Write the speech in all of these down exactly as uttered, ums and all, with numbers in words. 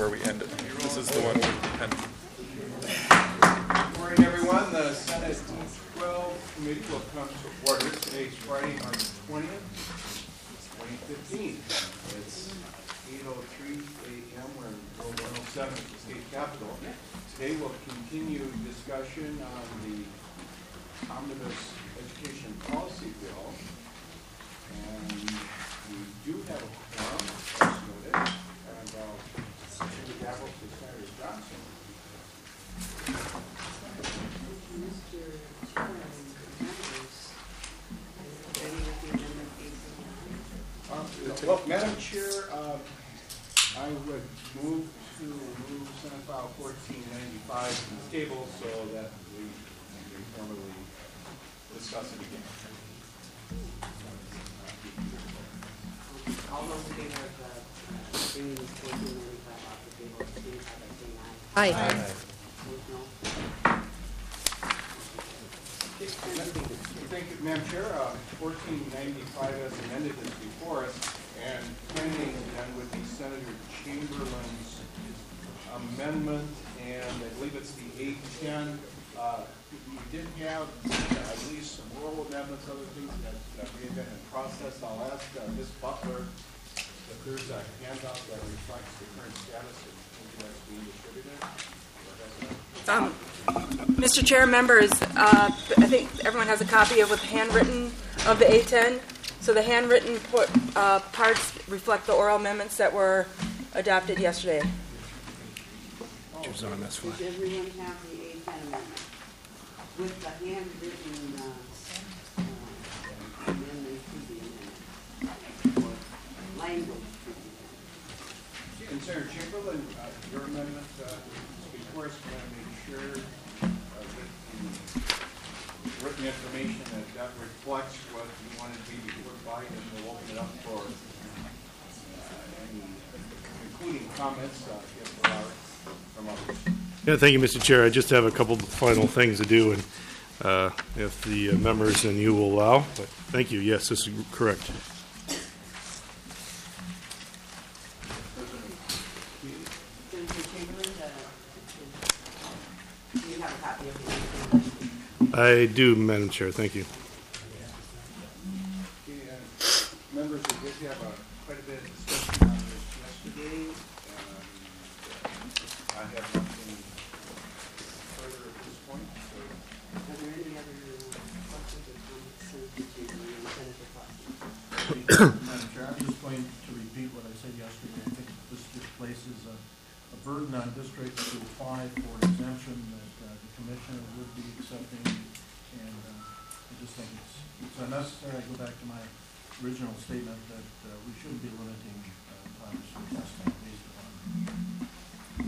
where we ended. This is the one we ended. Good morning, everyone. The Senate D twelve committee will come to order. Today's Friday, March twentieth, twenty fifteen. It's eight oh three a.m. We're in row one oh seven at the state capitol. Today we'll continue discussion on the omnibus education policy bill. And we do have a quorum, as noted, and I'll send the gavel to Senator Johnson. Uh, well, Madam Chair, uh, I would move to move Senate File fourteen ninety-five to the table so that we can formally discuss it again. All those in favor of uh, bringing fourteen ninety-five off the table, signify by saying aye. Aye. Aye. Opposed, no. Thank you, Madam Chair. Uh, fourteen ninety-five as amended is before us, and pending then would be Senator Chamberlain's amendment, and I believe it's the eight ten. Uh, we did have, uh, I believe, some oral amendments, other things that, that we had been in process. I'll ask uh, Miz Butler if there's a handout that reflects the current status of anything that's being distributed. Um, Mister Chair, members, uh, I think everyone has a copy of the handwritten of the A ten. So the handwritten por- uh, parts reflect the oral amendments that were adopted yesterday. Does everyone have the A ten amendment with the handwritten uh, uh, amendment to the amendment or language to the amendment? And Senator Chamberlain, uh, your amendment uh, is before us. We want to make sure uh, that the written information that, that reflects what you wanted to be before Biden, and we'll open it up for uh, any concluding comments uh, if there are from others. Yeah, thank you, Mister Chair. I just have a couple of final things to do, and uh, if the uh, members and you will allow. But thank you. Yes, this is correct. Senator Chamberlain, uh, do you have a copy of the amendment? I do, Madam Chair. Thank you. Okay, uh, members, we did have a, quite a bit of discussion on this yesterday. Um, I have nothing further at this point. So. Are there any other uh, questions or comments, Senator Chamberlain and Senator Clausen? Madam Chair, I'm just going to repeat what I said yesterday. I think this just places a, a burden on districts to apply for an exemption that uh, the commissioner would be accepting, and uh, I just think it's, it's unnecessary. I go back to my original statement that uh, we shouldn't be limiting uh, times for testing based upon the,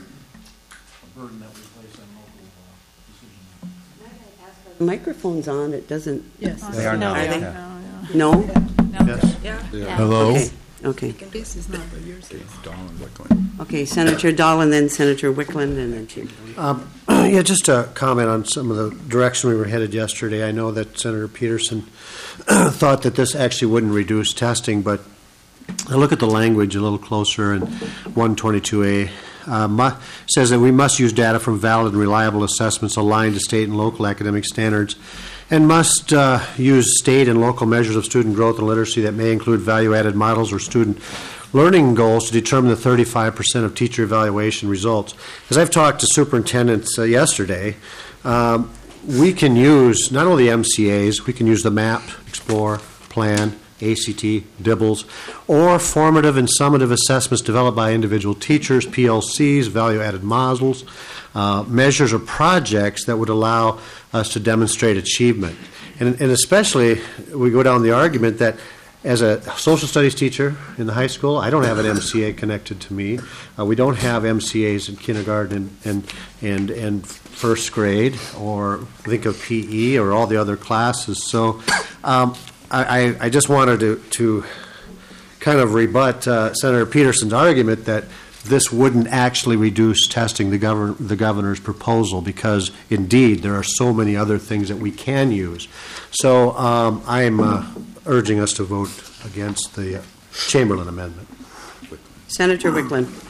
uh, a burden that we place on local uh, decision makers. The microphone's on. It doesn't. Yes. They are now. Are they? Yeah. No? Yes. Yeah. Yeah. Hello. Okay. Okay. This is not the yours. Donald Wickland. Okay. Senator Dahl, and then Senator Wickland, and then Chamberlain. Um, yeah, just to comment on some of the direction we were headed yesterday. I know that Senator Peterson thought that this actually wouldn't reduce testing, but I look at the language a little closer in one twenty-two A. Uh, mu- says that we must use data from valid and reliable assessments aligned to state and local academic standards, and must uh, use state and local measures of student growth and literacy that may include value-added models or student learning goals to determine the thirty-five percent of teacher evaluation results. As I've talked to superintendents uh, yesterday, um, we can use not only M C As, we can use the MAP, Explore, Plan, A C T, DIBELS, or formative and summative assessments developed by individual teachers, P L Cs, value-added models, uh, measures or projects that would allow us to demonstrate achievement. And, and especially, we go down the argument that as a social studies teacher in the high school, I don't have an M C A connected to me. Uh, we don't have M C As in kindergarten and, and, and, and first grade, or think of P E or all the other classes. So um, I, I just wanted to, to kind of rebut uh, Senator Peterson's argument that this wouldn't actually reduce testing, the, govern- the governor's proposal, because indeed there are so many other things that we can use. So um, I am uh, urging us to vote against the uh, Chamberlain amendment. Senator Wickland.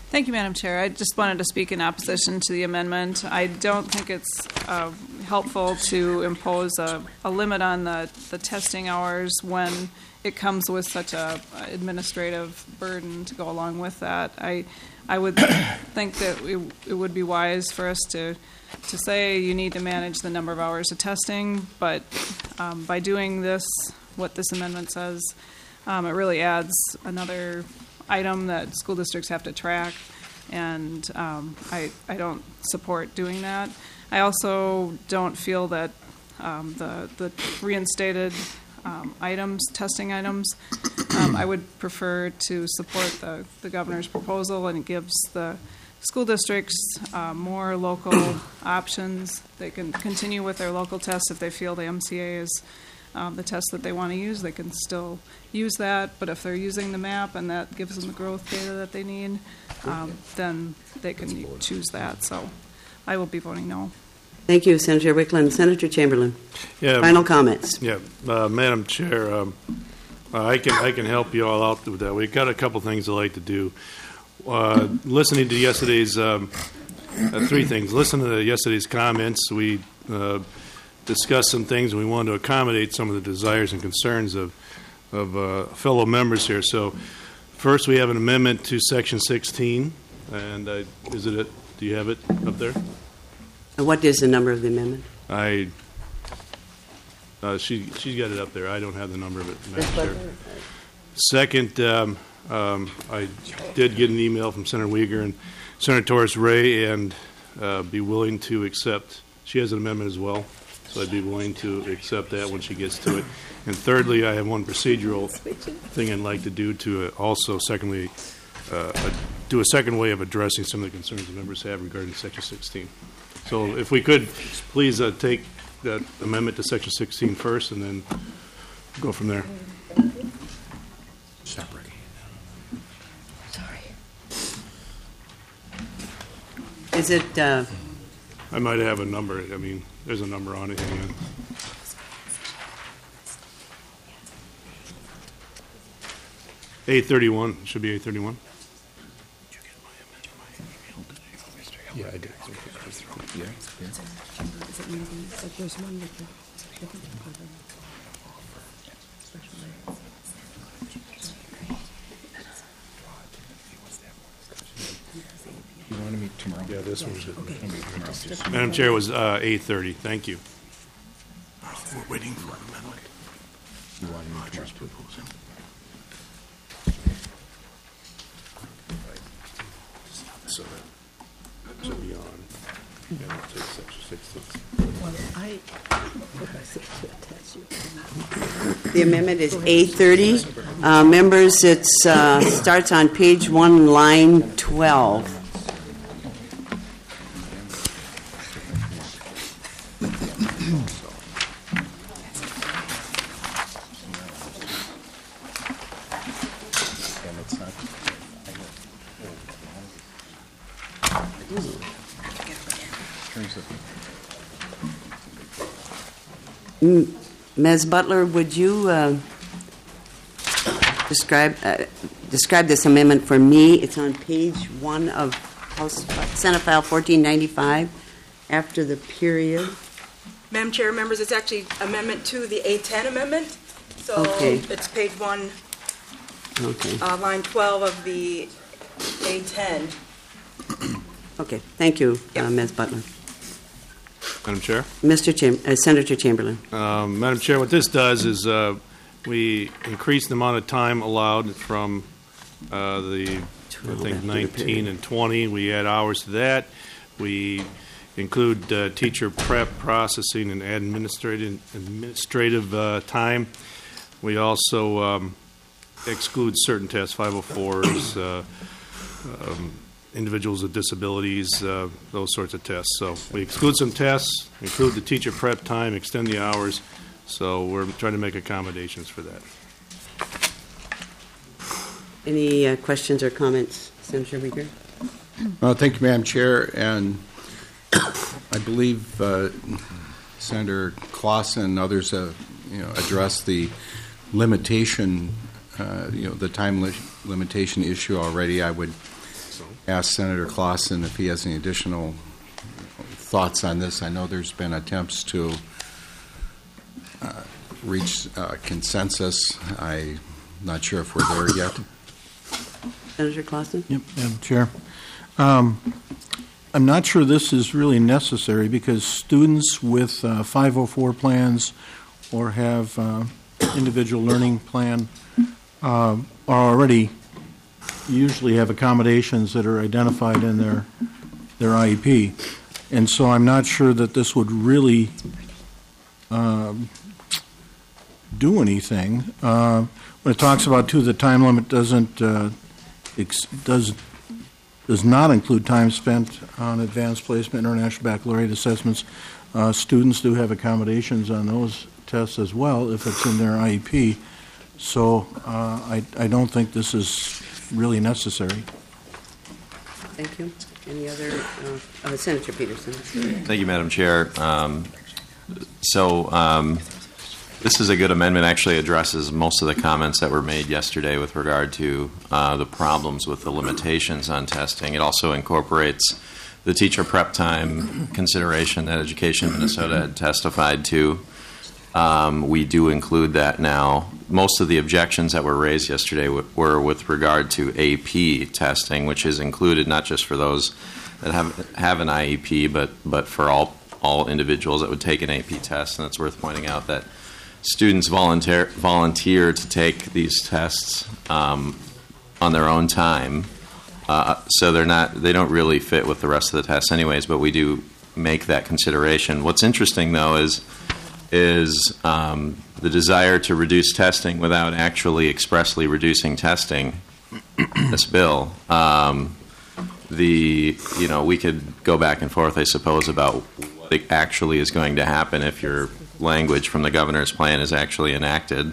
Thank you, Madam Chair. I just wanted to speak in opposition to the amendment. I don't think it's uh, helpful to impose a, a limit on the, the testing hours when it comes with such a administrative burden to go along with that. I I would think that it, it would be wise for us to to say you need to manage the number of hours of testing, but um, by doing this, what this amendment says, um, it really adds another item that school districts have to track, and um, I, I don't support doing that. I also don't feel that um, the, the reinstated um, items, testing items, um, I would prefer to support the, the governor's proposal, and it gives the school districts uh, more local options. They can continue with their local tests if they feel the M C A is Um, the test that they want to use. They can still use that, but if they're using the map and that gives them the growth data that they need, um, then they can choose that. So I will be voting no. Thank you, Senator Wickland. Senator Chamberlain, Yeah, final comments. Yeah, uh, Madam Chair, um, uh, I can I can help you all out with that. We've got a couple things I'd like to do. Uh, listening to yesterday's um, uh, three things. Listen to yesterday's comments. We uh, discussed some things, and we wanted to accommodate some of the desires and concerns of of uh, fellow members here. So, first, we have an amendment to Section sixteen, and uh, is it? A, do you have it up there? What is the number of the amendment? I. Uh, she she's got it up there. I don't have the number of it, Madam Chair. Second, um, um, I did get an email from Senator Uyghur and Senator Torres Ray, and uh, be willing to accept. She has an amendment as well. So I'd be willing to accept that when she gets to it. And thirdly, I have one procedural thing I'd like to do to uh, also, secondly, uh, uh, do a second way of addressing some of the concerns the members have regarding Section sixteen. So if we could, please uh, take that amendment to Section sixteen first and then go from there. Separate. Sorry. Is it, uh, I might have a number. I mean, there's a number on it. Yeah. eight thirty-one. Should be eight thirty-one. Yeah, I did. Yeah, yeah. You want to meet tomorrow? Yeah, this one's it. Okay. Madam Chair, it was uh, eight thirty. Thank you. We're waiting for an amendment. You want to meet tomorrow? So that should be on. Yeah, I'll take Section sixteen. the amendment is eight thirty. Uh, members, it uh, starts on page one, line twelve. Miz Butler, would you uh, describe uh, describe this amendment for me? It's on page one of House Senate File fourteen ninety-five, after the period. Madam Chair, members, it's actually amendment to the A ten amendment. So Okay. it's page one, Okay. uh, line twelve of the A ten. Okay. Thank you, uh, Miz Butler. Madam Chair? Mister Cham- uh, Senator Chamberlain. Um, Madam Chair, what this does is uh, we increase the amount of time allowed from uh, the, I think, nineteen and twenty. We add hours to that. We include uh, teacher prep, processing, and administrative, administrative uh, time. We also um, exclude certain tests, five oh fours, uh, um, individuals with disabilities, uh, those sorts of tests. So we exclude some tests, include the teacher prep time, extend the hours. So we're trying to make accommodations for that. Any uh, questions or comments, Senator Uyghur? Uh, thank you, Madam Chair. And I believe uh, Senator Clausen and others have, you know, addressed the limitation, uh, you know, the time li- limitation issue already. I would ask Senator Clausen if he has any additional thoughts on this. I know there's been attempts to uh, reach uh, consensus. I'm not sure if we're there yet. Senator Clausen? Yep, Madam Chair. Um, I'm not sure this is really necessary because students with uh, five oh four plans or have uh, individual learning plan uh, are already usually have accommodations that are identified in their their I E P. And so I'm not sure that this would really um, do anything. Uh, when it talks about, too, the time limit doesn't uh, ex- does does not include time spent on advanced placement, international baccalaureate assessments. Uh, students do have accommodations on those tests as well if it's in their I E P. So uh, I, I don't think this is really necessary. Thank you. Any other, uh, uh, Senator Peterson? Thank you, Madam Chair. Um, so um, this is a good amendment. Actually addresses most of the comments that were made yesterday with regard to uh, the problems with the limitations on testing. It also incorporates the teacher prep time consideration that Education Minnesota had testified to. Um, we do include that now. Most of the objections that were raised yesterday w- were with regard to A P testing, which is included not just for those that have have an I E P, but but for all all individuals that would take an A P test. And it's worth pointing out that students volunteer volunteer to take these tests um, on their own time, uh, so they're not they don't really fit with the rest of the tests, anyways. But we do make that consideration. What's interesting, though, is is um, the desire to reduce testing without actually expressly reducing testing. This bill, um, the you know, we could go back and forth, I suppose, about what actually is going to happen if your language from the governor's plan is actually enacted.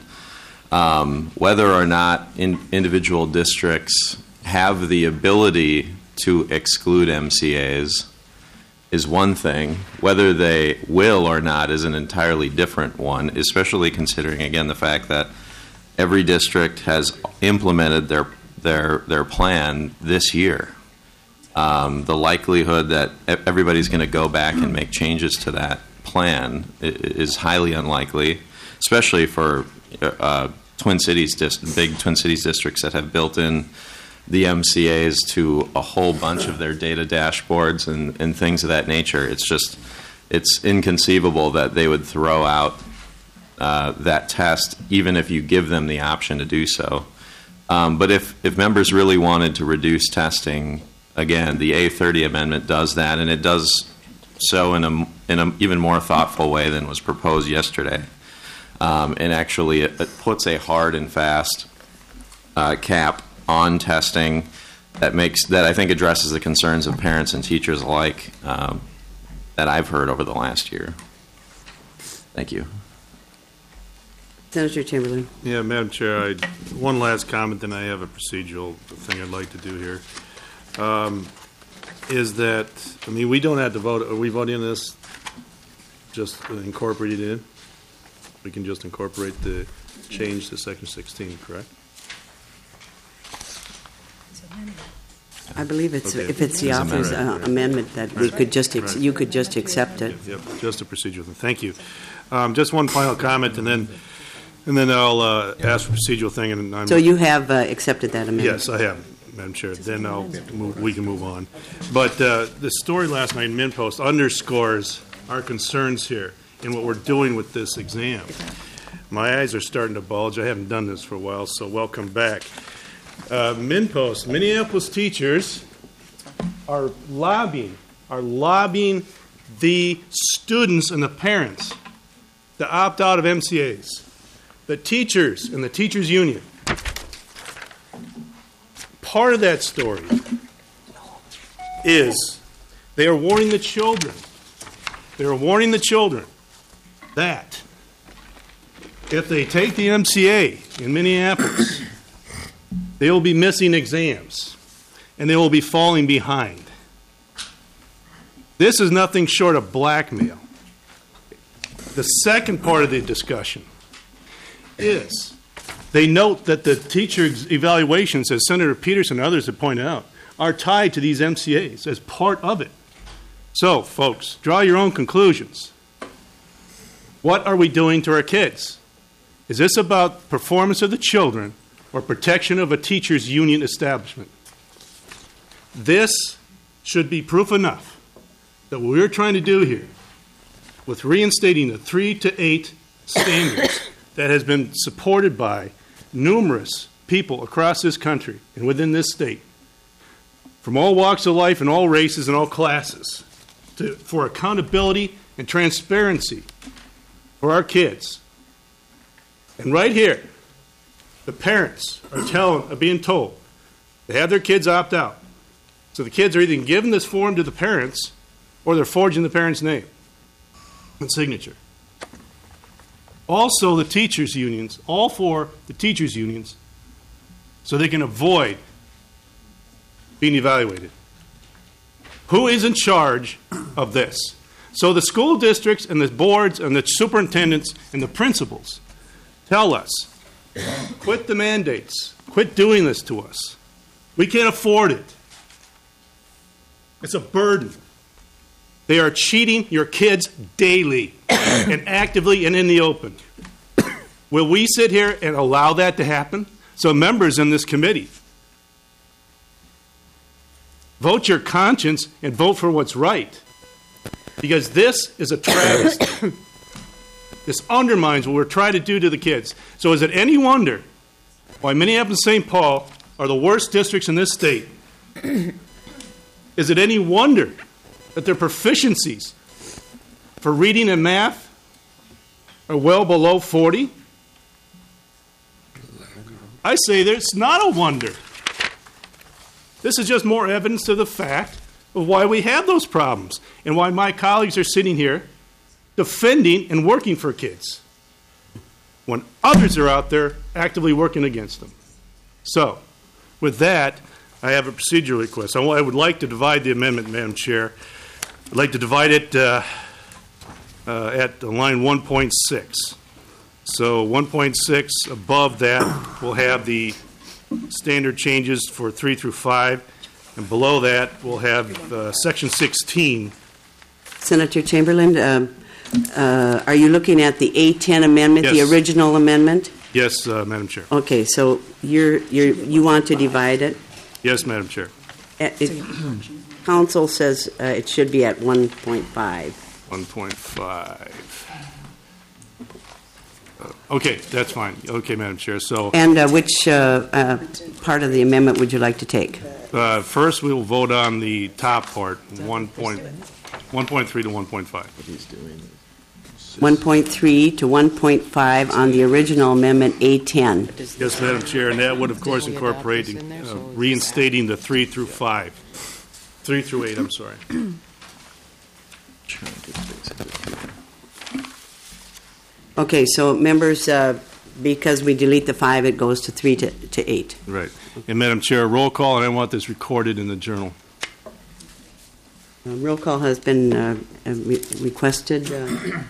Um, whether or not in individual districts have the ability to exclude M C As is one thing. Whether they will or not is an entirely different one, especially considering, again, the fact that every district has implemented their their their plan this year. Um, the likelihood that everybody's going to go back and make changes to that plan is highly unlikely, especially for uh, Twin Cities, dis- big Twin Cities districts that have built in the M C As to a whole bunch of their data dashboards and, and things of that nature. It's just, it's inconceivable that they would throw out uh, that test, even if you give them the option to do so. Um, but if, if members really wanted to reduce testing, again, the A thirty amendment does that, and it does so in a, in an even more thoughtful way than was proposed yesterday. Um, and actually, it, it puts a hard and fast uh, cap on testing that makes that I think addresses the concerns of parents and teachers alike um, that I've heard over the last year. Thank you. Senator Chamberlain. Yeah, Madam Chair, I, one last comment, then I have a procedural thing I'd like to do here. Um, is that, I mean, we don't have to vote. Are we voting on this just incorporated in? We can just incorporate the change to Section sixteen, correct? I believe it's, Okay. if it's the It's author's amendment. uh, amendment, that we could just, ex- Right. you could just accept it. Yep, just a procedural thing. Thank you. Um, just one final comment, and then and then I'll uh, ask for procedural thing. And I'm, So you have uh, accepted that amendment? yes, I have, Madam Chair. Then I'll move, we can move on. But uh, the story last night in MinPost underscores our concerns here in what we're doing with this exam. My eyes are starting to bulge. I haven't done this for a while, so welcome back. Uh, MinPost, Minneapolis teachers are lobbying, are lobbying the students and the parents to opt out of M C As. The teachers and the teachers union. Part of that story is they are warning the children. They are warning the children that if they take the M C A in Minneapolis, they will be missing exams, and they will be falling behind. This is nothing short of blackmail. The second part of the discussion is they note that the teacher evaluations, as Senator Peterson and others have pointed out, are tied to these M C As as part of it. So, folks, draw your own conclusions. What are we doing to our kids? Is this about performance of the children or protection of a teachers' union establishment? This should be proof enough that what we're trying to do here with reinstating the three to eight standards that has been supported by numerous people across this country and within this state, from all walks of life and all races and all classes, to, for accountability and transparency for our kids. And right here, the parents are telling, are being told they have their kids opt out. So the kids are either giving this form to the parents or they're forging the parents' name and signature. Also, the teachers' unions, all for the teachers' unions, so they can avoid being evaluated. Who is in charge of this? So the school districts and the boards and the superintendents and the principals tell us, quit the mandates, quit doing this to us. We can't afford it. It's a burden. They are cheating your kids daily and actively and in the open. Will we sit here and allow that to happen? So members in this committee, vote your conscience and vote for what's right. Because this is a travesty. This undermines what we're trying to do to the kids. So is it any wonder why Minneapolis and Saint Paul are the worst districts in this state? Is it any wonder that their proficiencies for reading and math are well below forty? I say that it's not a wonder. This is just more evidence to the fact of why we have those problems and why my colleagues are sitting here defending and working for kids when others are out there actively working against them. So, with that, I have a procedural request. I would like to divide the amendment, Madam Chair. I'd like to divide it uh, uh, at line one point six. So one point six, above that, we'll have the standard changes for three through five, and below that, we'll have uh, section sixteen. Senator Chamberlain, um, uh, are you looking at the A ten amendment, the Yes. original amendment? Yes, uh, Madam Chair. Okay, so you're, you're, you want to divide it? Yes, Madam Chair. Uh, it- Council says uh, it should be at one point five. one point five. Uh, Okay, that's fine. Okay, Madam Chair. So And uh, which uh, uh, part of the amendment would you like to take? uh, first, we will vote on the top part, one point, one point three to one point five. one point three to one point five on the original amendment A ten. Yes, Madam Chair, and that would, of course, incorporate uh, reinstating the three through five. Three through eight, I'm sorry. Okay, so members, uh, because we delete the five, it goes to three to, to eight. Right. And Madam Chair, roll call, and I want this recorded in the journal. Uh, Roll call has been uh, uh, re- requested. uh,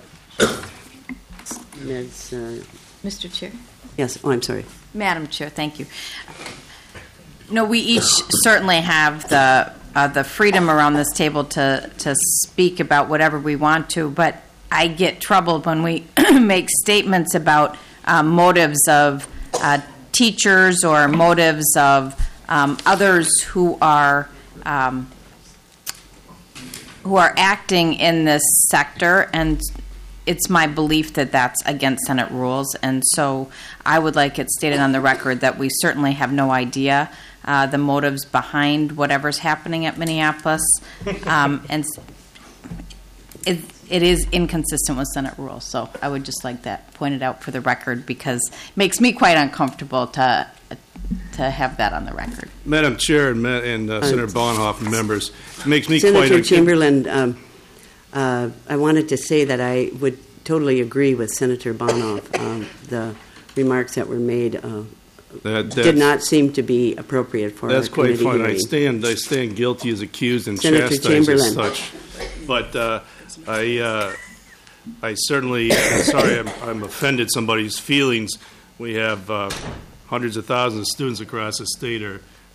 Ms., uh, Mister Chair? Yes, oh, I'm sorry. Madam Chair, thank you. No, we each certainly have the, uh, the freedom around this table to, to speak about whatever we want to, but I get troubled when we make statements about uh, motives of uh, teachers or motives of um, others who are um, who are acting in this sector, and it's my belief that that's against Senate rules, and so I would like it stated on the record that we certainly have no idea uh, the motives behind whatever's happening at Minneapolis, um, and it, it is inconsistent with Senate rules, so I would just like that pointed out for the record, because it makes me quite uncomfortable to to have that on the record. Madam Chair and, Ma- and uh, Senator Bonhoeff and members, it makes me quite Senator uncomfortable. Chamberlain, um, uh, I wanted to say that I would totally agree with Senator Bonoff. Um, the remarks that were made uh, That, did not seem to be appropriate for That's a quite committee fine. I hearing. stand, I stand guilty as accused and Senator chastised Chamberlain. as such. But uh, I, uh, I certainly, I'm sorry, I'm, I'm offended somebody's feelings. We have uh, hundreds of thousands of students across the state are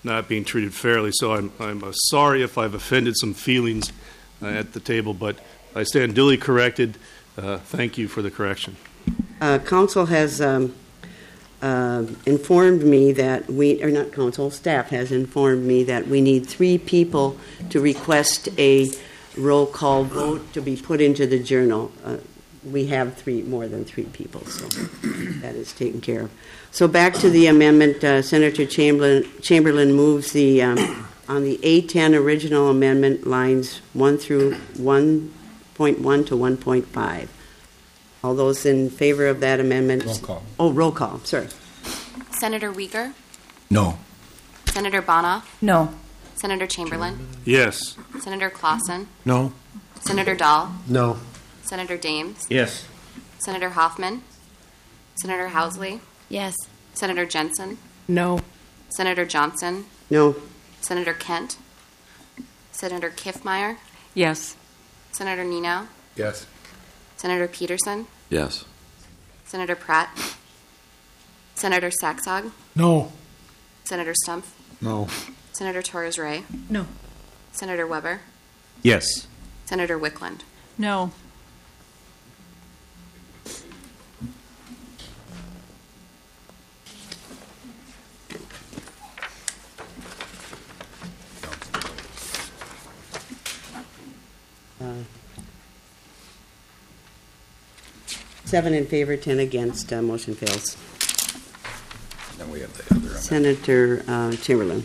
not being treated fairly. So I'm, I'm uh, sorry if I've offended some feelings uh, at the table, but I stand duly corrected. Uh, thank you for the correction. Uh, council has um, uh, informed me that we, or not council, staff has informed me that we need three people to request a roll call vote to be put into the journal. Uh, we have three, more than three people, so that is taken care of. So back to the amendment, uh, Senator Chamberlain, Chamberlain moves the, um, on the A ten original amendment, lines one through one point one to one point five. All those in favor of that amendment? Roll call. Oh, roll call, sorry. Senator Uyghur, No. Senator Bonoff, No. Senator Chamberlain, Yes. Senator Clausen, No. Senator Dahl, No. Senator Dames, Yes. Senator Hoffman, Senator Housley, Yes. Senator Jensen, No. Senator Johnson, No. Senator Kent, Senator Kiffmeyer, Yes. Senator Nino, Yes. Senator Peterson, Yes. Senator Pratt, Senator Saxog, No. Senator Stumpf, No. Senator Torres Ray, No. Senator Weber, Yes. Senator Wickland. No. Uh, Seven in favor, ten against, uh, motion fails. Then we have the other amendment. Senator uh, Chamberlain.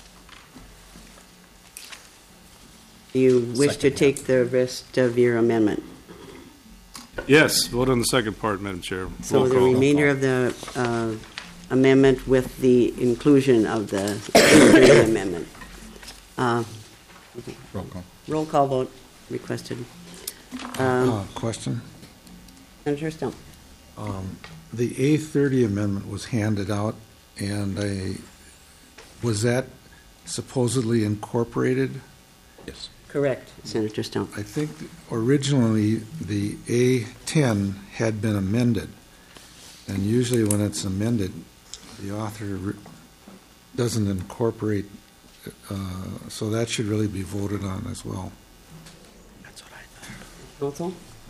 Do you wish to Second, yeah. take the rest of your amendment? Yes. Vote on the second part, Madam Chair. So Roll the call. remainder of the uh, amendment with the inclusion of the amendment. Uh, Roll call. Roll call vote requested. Um, Uh, Question. Senator Stump. Um, The A thirty amendment was handed out, and I, was that supposedly incorporated? Yes. Correct, Senator Stump. I think originally the A ten had been amended, and usually when it's amended, the author re- doesn't incorporate, uh, so that should really be voted on as well. That's what I thought. Counsel?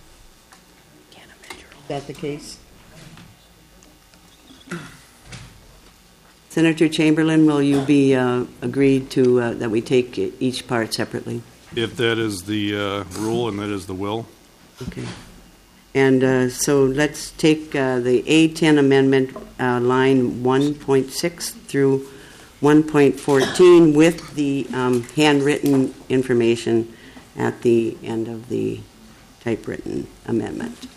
Is that the case? Senator Chamberlain, will you be uh, agreed to, uh, that we take each part separately? If that is the uh, rule and that is the will. Okay. And uh, so let's take uh, the A ten amendment, uh, line one point six through one point fourteen with the um, handwritten information at the end of the typewritten amendment.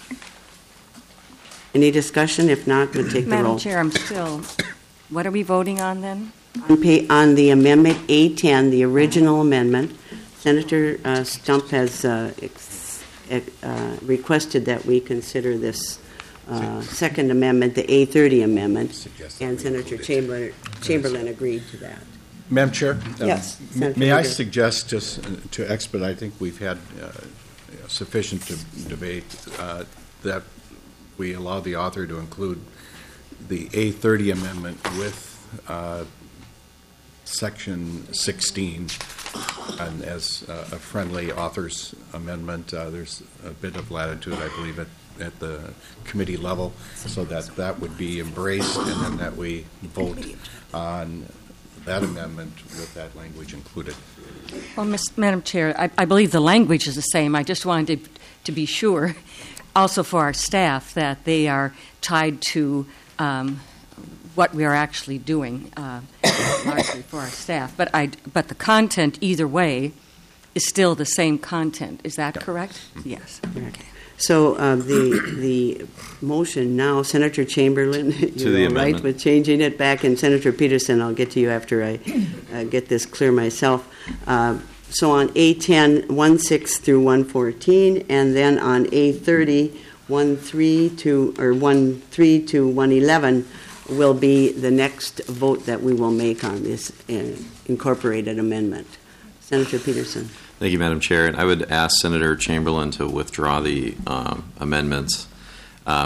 Any discussion? If not, we'll take the roll. Madam Chair, I'm still, what are we voting on then? On, pay, on the amendment A ten, the original amendment, Senator uh, Stump has uh, ex, uh, requested that we consider this uh, second amendment, the A thirty amendment, Suggest that and we Senator include it. Chamberlain, Chamberlain agreed to that. Madam Chair? um, Yes, m- Senator May I Uyghur. suggest, just uh, to expedite, I think we've had uh, sufficient de- debate, uh, that we allow the author to include the A thirty amendment with uh, Section sixteen, and as uh, a friendly author's amendment, uh, there's a bit of latitude, I believe, at, at the committee level, so that that would be embraced, and then that we vote on that amendment with that language included. Well, Miss, Madam Chair, I, I believe the language is the same. I just wanted to, to be sure, also for our staff, that they are tied to um, what we are actually doing, uh, largely for our staff. But I, but the content, either way, is still the same content. Is that correct? Yes. Okay. So uh, the the motion now, Senator Chamberlain, To you're the all right amendment. with changing it back, and Senator Peterson, I'll get to you after I uh, get this clear myself. Uh, so on A ten, one six through one fourteen, and then on A thirty, one three to or one three to one eleven will be the next vote that we will make on this uh, incorporated amendment. Senator Peterson. Thank you, Madam Chair. And I would ask Senator Chamberlain to withdraw the um, amendments. Um,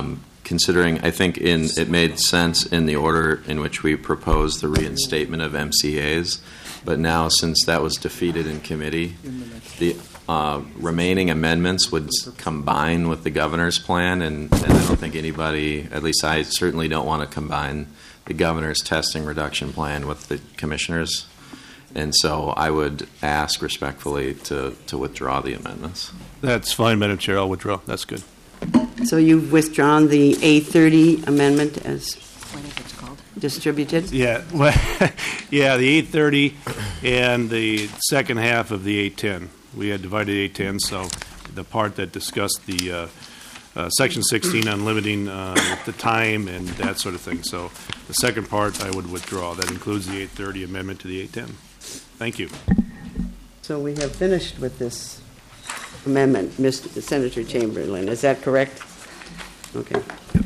considering, I think in, it made sense in the order in which we proposed the reinstatement of M C As, but now since that was defeated in committee, the uh, remaining amendments would s- combine with the governor's plan, and, and I don't think anybody, at least I certainly don't want to combine the governor's testing reduction plan with the commissioner's. And so I would ask respectfully to, to withdraw the amendments. That's fine, Madam Chair. I'll withdraw. That's good. So you've withdrawn the A thirty amendment as What is it called? distributed? Yeah, well, yeah, the eight thirty and the second half of the eight ten. We had divided eight ten, so the part that discussed the uh, uh, section sixteen on limiting uh, the time and that sort of thing. So the second part I would withdraw. That includes the eight thirty amendment to the eight ten. Thank you. So we have finished with this amendment, Mister Senator Chamberlain. Is that correct? Okay.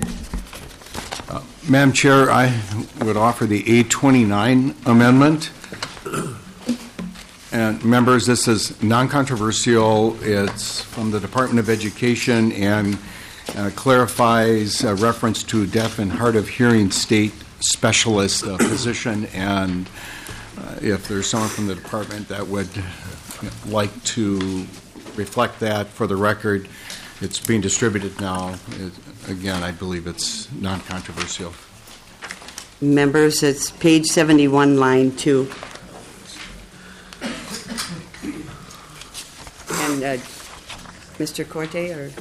Madam Chair, I would offer the A twenty-nine amendment. And members, this is non-controversial. It's from the Department of Education and uh, clarifies a reference to deaf and hard of hearing state specialist uh, position. And uh, if there's someone from the department that would like to reflect that for the record, it's being distributed now. It, again, I believe it's non-controversial. Members, it's page seventy-one, line two. And uh, Mister Corte, or?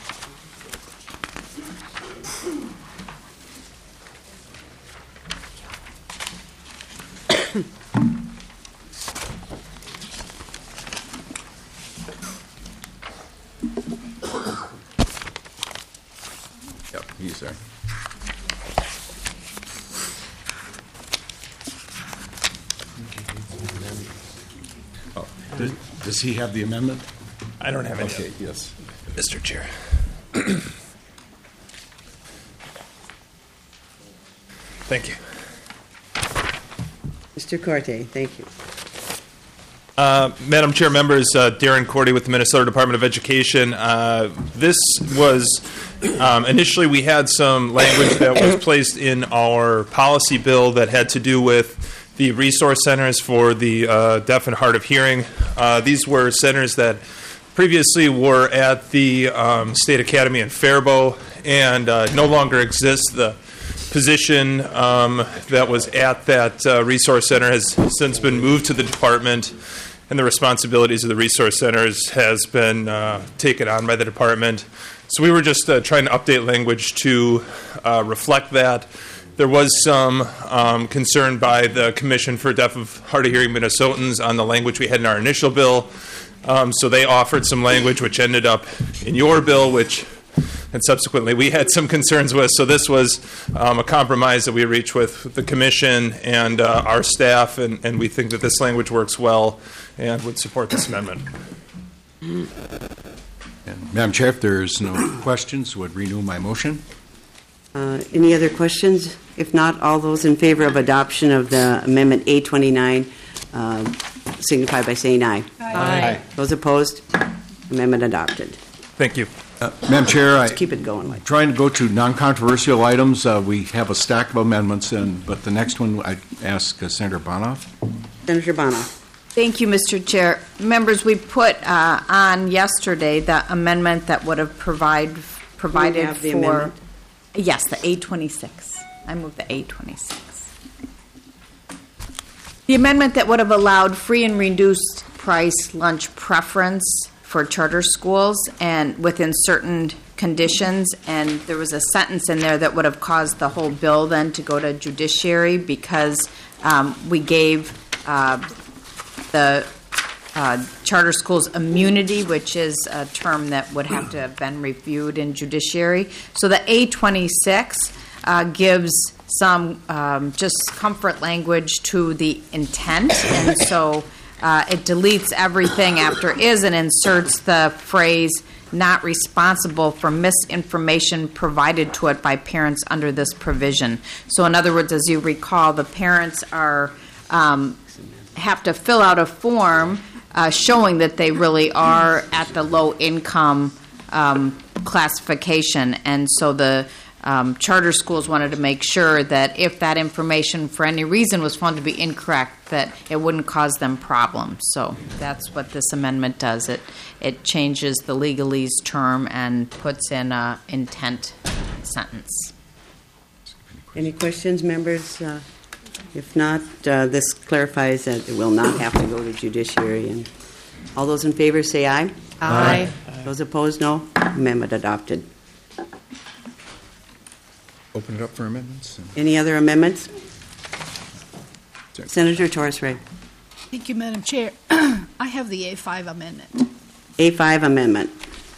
Yep, he's there. Oh, does, does he have the amendment? I don't have any. Okay, yes. Mister Chair. Thank you. Mister Corte, thank you. Uh, Madam Chair, members, uh, Darren Cordy with the Minnesota Department of Education. Uh, this was, um, initially we had some language that was placed in our policy bill that had to do with the resource centers for the uh, deaf and hard of hearing. Uh, these were centers that previously were at the um, State Academy in Faribault and uh, no longer exists. The position um, that was at that uh, resource center has since been moved to the department, and the responsibilities of the resource centers has been uh, taken on by the department. So we were just uh, trying to update language to uh, reflect that. There was some um, concern by the Commission for Deaf and Hard of Hearing Minnesotans on the language we had in our initial bill. Um, so they offered some language which ended up in your bill, which and subsequently we had some concerns with. So this was um, a compromise that we reached with the Commission and uh, our staff, and, and we think that this language works well and would support this amendment. And Madam Chair, if there's no questions, would renew my motion. Uh, any other questions? If not, all those in favor of adoption of the amendment A twenty-nine uh, signify by saying aye. Aye. Aye. Those opposed? Amendment adopted. Thank you. Uh, Madam Chair, I, Let's keep it going. Like. trying to go to non-controversial items. Uh, we have a stack of amendments, and but the next one I ask uh, Senator Bonoff. Senator Bonoff. Thank you, Mister Chair. Members, we put uh, on yesterday the amendment that would have provide, provided have the for... amendment? Yes, the A twenty-six. I moved the A twenty-six. The amendment that would have allowed free and reduced price lunch preference for charter schools and within certain conditions, and there was a sentence in there that would have caused the whole bill then to go to judiciary because um, we gave uh, the uh, charter schools immunity, which is a term that would have to have been reviewed in judiciary. So the A twenty-six uh, gives some um, just comfort language to the intent, and so uh, it deletes everything after is and inserts the phrase not responsible for misinformation provided to it by parents under this provision. So in other words, as you recall, the parents are um, have to fill out a form uh, showing that they really are at the low income um, classification, and so the um, charter schools wanted to make sure that if that information for any reason was found to be incorrect, that it wouldn't cause them problems. So that's what this amendment does. It it changes the legalese term and puts in a intent sentence. Any questions, members? Uh, If not, uh, this clarifies that it will not have to go to judiciary. And all those in favor say aye. Aye. Those opposed, no. Amendment adopted. Open it up for amendments. and- Any other amendments? Senator Torres-Ray. Thank you, Madam Chair. I have the A five amendment. A five amendment.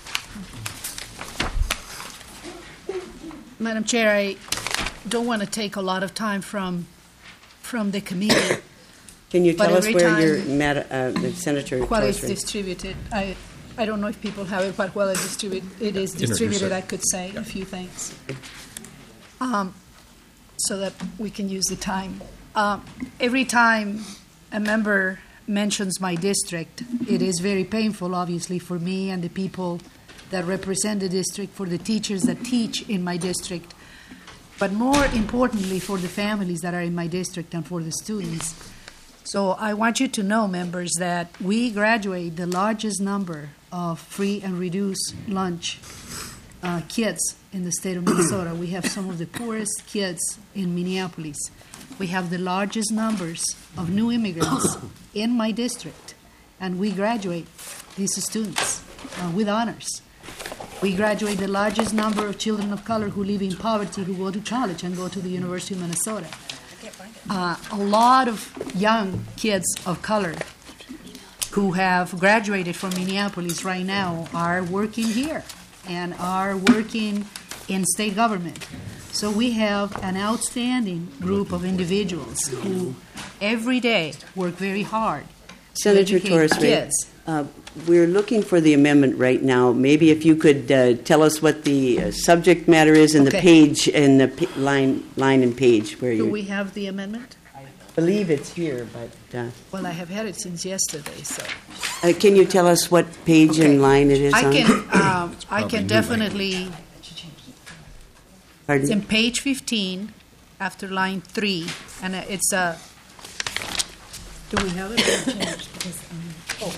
Madam Chair, I don't want to take a lot of time from from the committee. Can you But tell us every where time- your, Mad- uh, the Senator What is Torres-Ray? distributed, I, I don't know if people have it, but while it distribute, it is distributed, I could say a few things. Um, so that we can use the time. Um, every time a member mentions my district, it is very painful, obviously, for me and the people that represent the district, for the teachers that teach in my district, but more importantly for the families that are in my district and for the students. So I want you to know, members, that we graduate the largest number of free and reduced lunch uh, kids in the state of Minnesota. We have some of the poorest kids in Minneapolis. We have the largest numbers of new immigrants in my district, and we graduate these students uh, with honors. We graduate the largest number of children of color who live in poverty, who go to college and go to the University of Minnesota. Uh, a lot of young kids of color who have graduated from Minneapolis right now are working here and are working in state government. So we have an outstanding group of individuals who every day work very hard to Senator educate Torres-Ray, kids. uh, we're looking for the amendment right now. Maybe if you could uh, tell us what the uh, subject matter is in the Okay. page, in the p- line, line and page where Do you we have the amendment? believe it's here, but uh, Well, I have had it since yesterday, so. uh, can you tell us what page Okay. and line it is I on? can, um, I probably can new definitely, Pardon? it's in page fifteen, after line three, and uh, it's a, do we have it? Oh.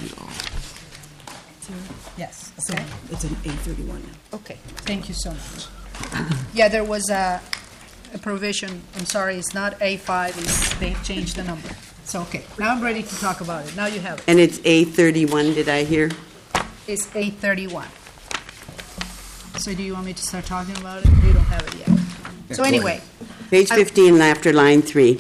Yes, okay. It's an A thirty-one. Okay, thank you so much. Yeah, there was a, a provision, I'm sorry, it's not A five, it's, they've changed the number. So, okay, now I'm ready to talk about it. Now you have it. And it's A thirty-one, did I hear? It's eight thirty-one. So do you want me to start talking about it? You don't have it yet. So anyway, Page I- fifteen, after line three.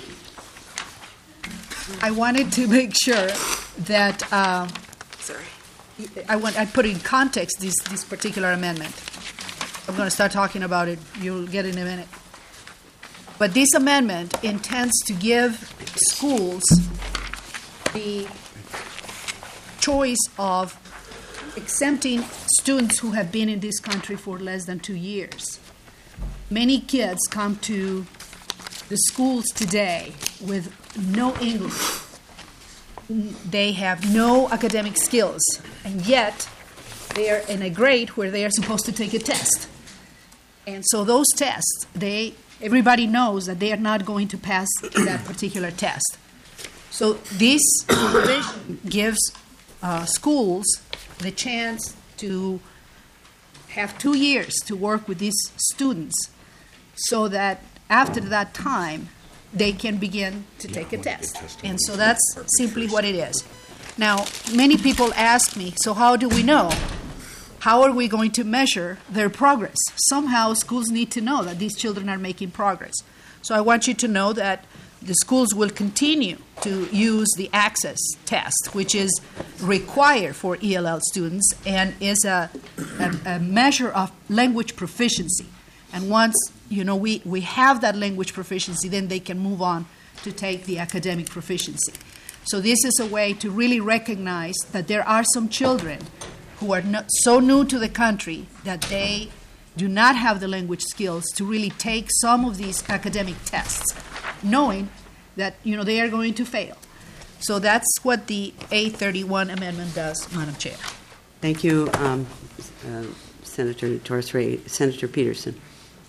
I wanted to make sure that, um, sorry, I want, I put in context this, this particular amendment. I'm going to start talking about it. You'll get it in a minute. But this amendment intends to give schools the choice of exempting students who have been in this country for less than two years. Many kids come to the schools today with no English. They have no academic skills, and yet they are in a grade where they are supposed to take a test. And so those tests, they everybody knows that they are not going to pass that particular test. So this provision gives uh, schools the chance to have two years to work with these students so that after that time, they can begin to take a test. And so that's simply what it is. Now, many people ask me, so how do we know? How are we going to measure their progress? Somehow schools need to know that these children are making progress. So I want you to know that the schools will continue to use the access test, which is required for E L L students and is a, a, a measure of language proficiency. And once you know we, we have that language proficiency, then they can move on to take the academic proficiency. So this is a way to really recognize that there are some children who are not so new to the country that they do not have the language skills to really take some of these academic tests, knowing that you know they are going to fail. So that's what the A thirty-one amendment does, Madam Chair. Thank you, um, uh, Senator Torres-Ray. Senator Peterson. Thank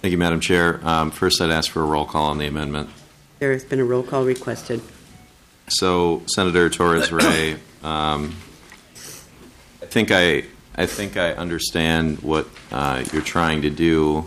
Thank you, Madam Chair. Um, first, I'd ask for a roll call on the amendment. There has been a roll call requested. So, Senator Torres Ray, um, I think I, I think I understand what uh, you're trying to do,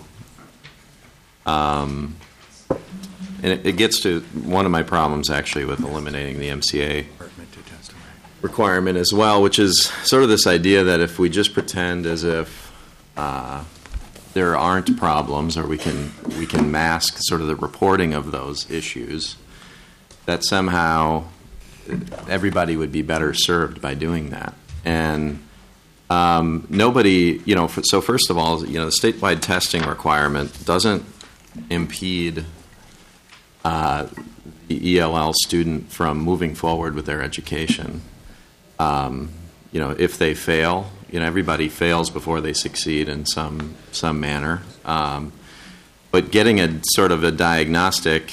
um, and it, it gets to one of my problems actually with eliminating the M C A requirement as well, which is sort of this idea that if we just pretend as if uh, there aren't problems, or we can we can mask sort of the reporting of those issues, that somehow everybody would be better served by doing that. And um, nobody, you know, for, so first of all, you know, the statewide testing requirement doesn't impede uh, the E L L student from moving forward with their education. Um, you know, if they fail, you know, everybody fails before they succeed in some some manner. Um, but getting a sort of a diagnostic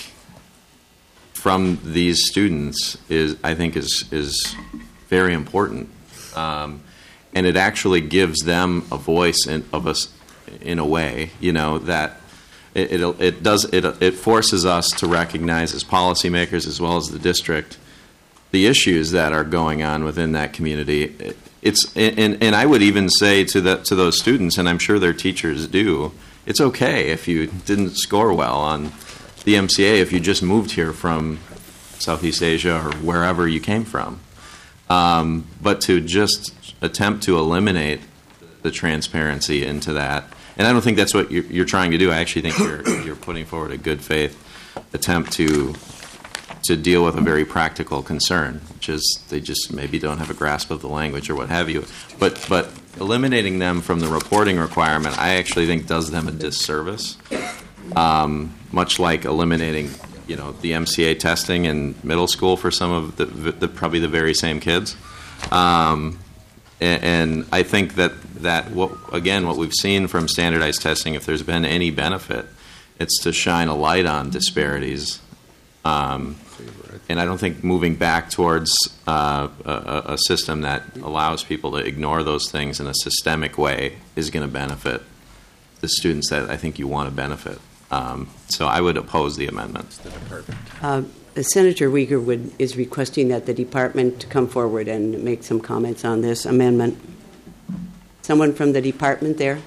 from these students is, I think, is is very important, um, and it actually gives them a voice in, of us in a way, you know, that it it, it does it it forces us to recognize as policymakers as well as the district the issues that are going on within that community. It's and, and I would even say to the to those students, and I'm sure their teachers do, it's okay if you didn't score well on the M C A if you just moved here from Southeast Asia or wherever you came from. Um, but to just attempt to eliminate the transparency into that, and I don't think that's what you're, you're trying to do. I actually think you're you're putting forward a good faith attempt to to deal with a very practical concern, which is they just maybe don't have a grasp of the language or what have you. But but eliminating them from the reporting requirement, I actually think does them a disservice. Um, much like eliminating, you know, the M C A testing in middle school for some of the, the probably the very same kids. Um, and, and I think that that what again what we've seen from standardized testing, if there's been any benefit, it's to shine a light on disparities. Um, and I don't think moving back towards uh, a, a system that allows people to ignore those things in a systemic way is going to benefit the students that I think you want to benefit. Um, so I would oppose the amendment. Uh, Senator Uyghur would, is requesting that the department come forward and make some comments on this amendment. Someone from the department there?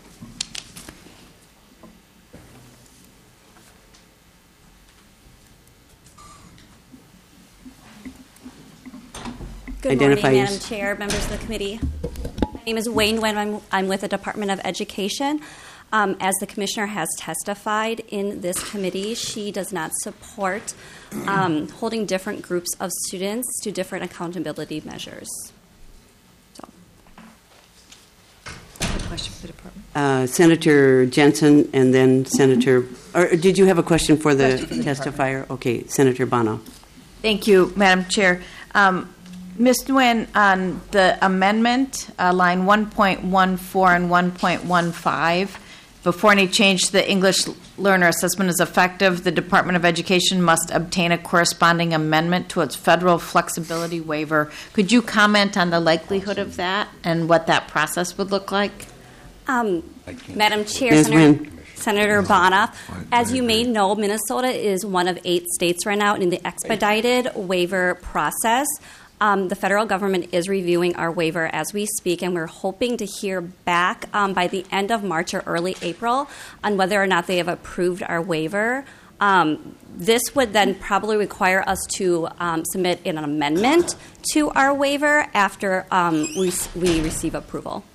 Good Identify morning, yours. Madam Chair, members of the committee. My name is Wayne Nguyen. I'm, I'm with the Department of Education. Um, as the commissioner has testified in this committee, she does not support um, holding different groups of students to different accountability measures. So. Question for the department. Uh, Senator Jensen and then Senator, or did you have a question for the question for the testifier? Department. Okay, Senator Bono. Thank you, Madam Chair. Um, Miz Nguyen, on the amendment, uh, line one point one four and one point one five, before any change to the English learner assessment is effective, the Department of Education must obtain a corresponding amendment to its federal flexibility waiver. Could you comment on the likelihood of that and what that process would look like? Um, Madam Chair, Senator, Senator Bonner, as you may know, Minnesota is one of eight states right now in the expedited waiver process. Um, the federal government is reviewing our waiver as we speak, and we're hoping to hear back um, by the end of March or early April on whether or not they have approved our waiver. Um, this would then probably require us to um, submit an amendment to our waiver after um, we, we receive approval.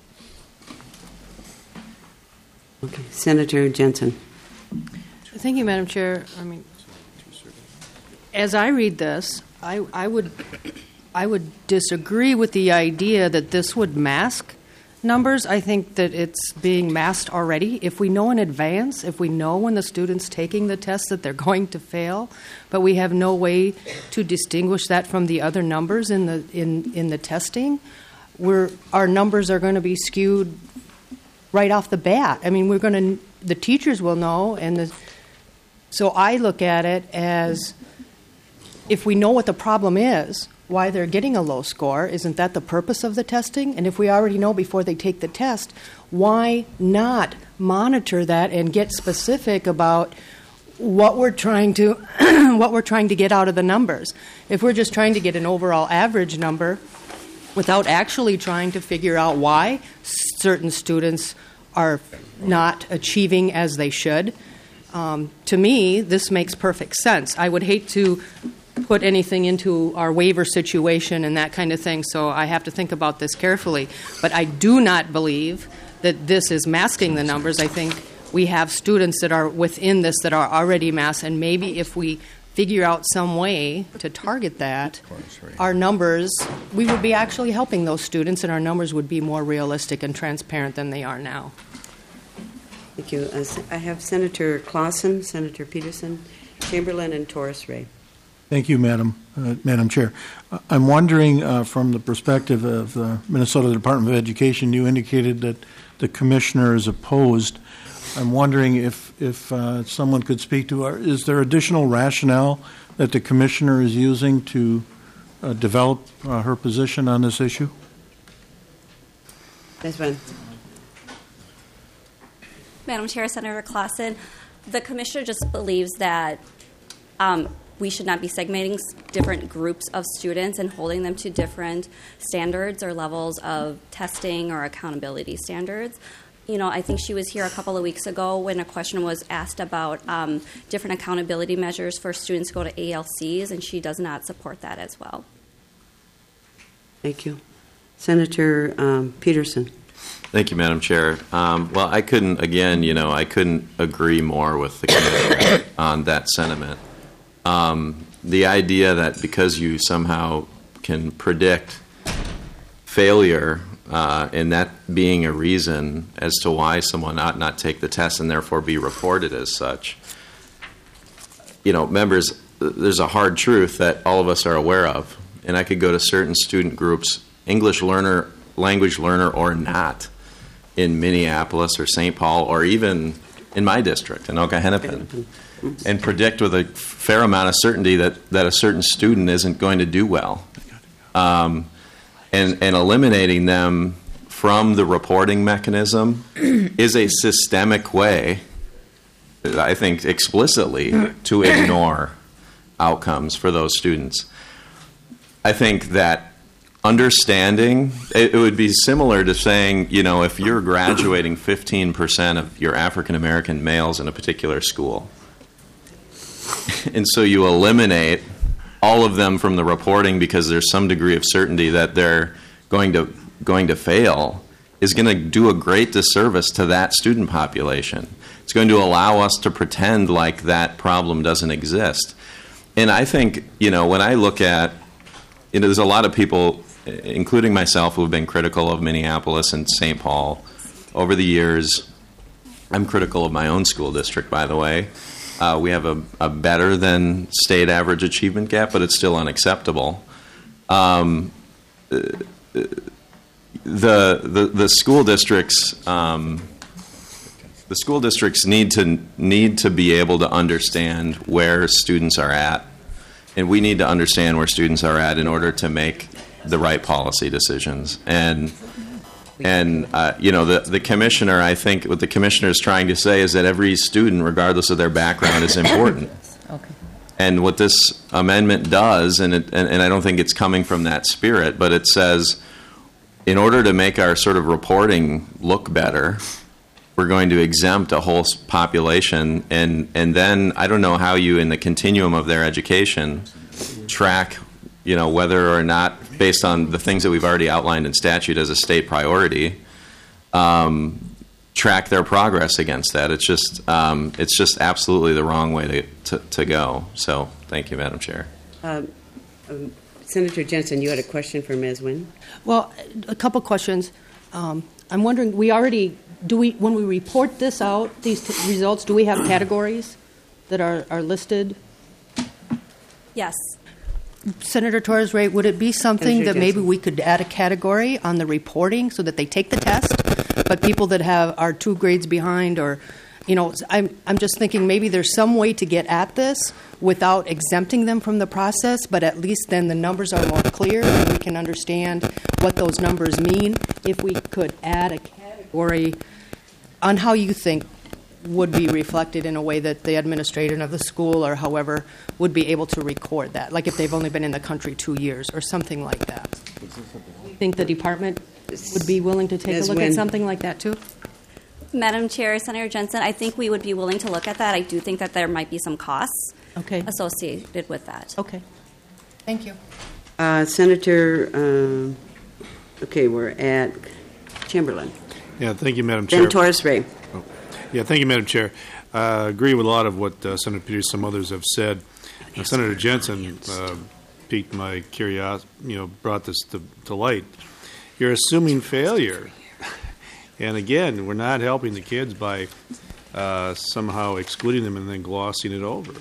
Okay, Senator Jensen. Thank you, Madam Chair. I mean, as I read this, I, I would I would disagree with the idea that this would mask numbers. I think that it's being masked already. If we know in advance, if we know when the student's taking the test that they're going to fail, but we have no way to distinguish that from the other numbers in the in, in the testing, we're, our numbers are going to be skewed right off the bat. I mean, we're going to the teachers will know, and the, so I look at it as if we know what the problem is, why they're getting a low score. Isn't that the purpose of the testing? And if we already know before they take the test, why not monitor that and get specific about what we're trying to what we're trying to get out of the numbers? If we're just trying to get an overall average number without actually trying to figure out why certain students are not achieving as they should, um, to me, this makes perfect sense. I would hate to put anything into our waiver situation and that kind of thing, so I have to think about this carefully. But I do not believe that this is masking the numbers. I think we have students that are within this that are already masked, and maybe if we figure out some way to target that, our numbers, we would be actually helping those students, and our numbers would be more realistic and transparent than they are now. Thank you. Uh, I have Senator Clausen, Senator Peterson, Chamberlain, and Torres Ray. Thank you, Madam uh, Madam Chair. Uh, I'm wondering, uh, from the perspective of the Minnesota Department of Education, you indicated that the commissioner is opposed. I'm wondering if if uh, someone could speak to, our, is there additional rationale that the commissioner is using to uh, develop uh, her position on this issue? This one. Madam Chair, Senator Clausen, the commissioner just believes that um, we should not be segmenting different groups of students and holding them to different standards or levels of testing or accountability standards. You know, I think she was here a couple of weeks ago when a question was asked about um, different accountability measures for students who go to A L Cs, and she does not support that as well. Thank you. Senator um, Peterson. Thank you, Madam Chair. Um, well, I couldn't, again, you know, I couldn't agree more with the commissioner on that sentiment. Um, the idea that because you somehow can predict failure uh, and that being a reason as to why someone ought not take the test and therefore be reported as such, you know, members, there's a hard truth that all of us are aware of. And I could go to certain student groups, English learner, language learner or not, in Minneapolis or Saint Paul or even in my district, in Okehennepin, and predict with a fair amount of certainty that, that a certain student isn't going to do well. Um, and, and eliminating them from the reporting mechanism is a systemic way, I think explicitly, to ignore outcomes for those students. I think that understanding, it, it would be similar to saying, you know, if you're graduating fifteen percent of your African American males in a particular school, and so you eliminate all of them from the reporting because there's some degree of certainty that they're going to going to fail, is going to do a great disservice to that student population. It's going to allow us to pretend like that problem doesn't exist. And I think, you know, when I look at, you know, there's a lot of people, including myself, who have been critical of Minneapolis and Saint Paul over the years. I'm critical of my own school district, by the way. Uh, we have a, a better than state average achievement gap, but it's still unacceptable. Um, the, the the school districts um, the school districts need to need to be able to understand where students are at, and we need to understand where students are at in order to make the right policy decisions. And and uh, you know, the the commissioner, I think what the commissioner is trying to say is that every student, regardless of their background, is important. Okay. And what this amendment does, and, it, and and I don't think it's coming from that spirit, but it says, in order to make our sort of reporting look better, we're going to exempt a whole population, and and then I don't know how you, in the continuum of their education, track, you know, whether or not, based on the things that we've already outlined in statute as a state priority, um, track their progress against that. It's just um, it's just absolutely the wrong way to, to, to go. So thank you, Madam Chair. Um, um, Senator Jensen, you had a question for Miz Nguyen. Well, a couple questions. Um, I'm wondering, we already, do we, when we report this out, these t- results, do we have categories that are, are listed? Yes. Senator Torres Ray, would it be something Senator that maybe Jensen. we could add a category on the reporting so that they take the test, but people that have are two grades behind or you know, I'm, I'm just thinking maybe there's some way to get at this without exempting them from the process, but at least then the numbers are more clear and we can understand what those numbers mean. If we could add a category on how you think would be reflected in a way that the administrator of the school or however would be able to record that, like if they've only been in the country two years or something like that. Do you think the department would be willing to take a look at something like that too? Madam Chair, Senator Jensen, I think we would be willing to look at that. I do think that there might be some costs okay. associated with that. Okay. Thank you. Uh, Senator, uh, okay, we're at Chamberlain. Yeah, thank you, Madam Chair. Then Torres Ray. Oh. Yeah, thank you, Madam Chair. I uh, agree with a lot of what uh, Senator Peters and some others have said. Uh, Senator Jensen uh, piqued my curiosity, you know, brought this to, to light. You're assuming failure. And again, we're not helping the kids by uh, somehow excluding them and then glossing it over.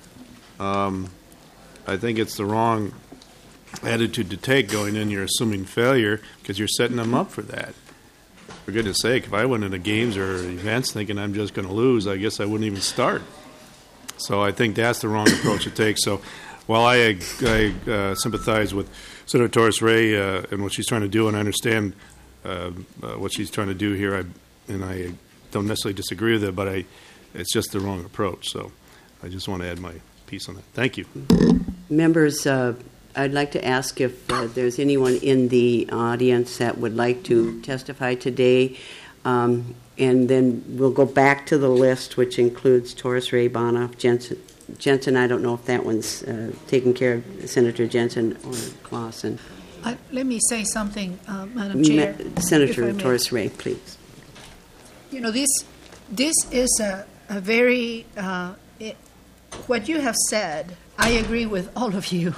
Um, I think it's the wrong attitude to take going in. You're assuming failure because you're setting them up for that. For goodness sake, if I went into games or events thinking I'm just going to lose, I guess I wouldn't even start. So I think that's the wrong approach to take. So while I, I uh, sympathize with Senator Torres Ray uh, and what she's trying to do, and I understand Uh, uh, what she's trying to do here, I, and I don't necessarily disagree with it, but I, it's just the wrong approach. So I just want to add my piece on that. Thank you. Members, uh, I'd like to ask if uh, there's anyone in the audience that would like to testify today, um, and then we'll go back to the list, which includes Torres Ray, Bonoff, Jensen. Jensen, I don't know if that one's uh, taken care of, Senator Jensen or Clausen. Uh, let me say something, uh, Madam Chair. Ma- Senator Torres Ray, please. You know, this this is a, a very, uh, it, what you have said, I agree with all of you.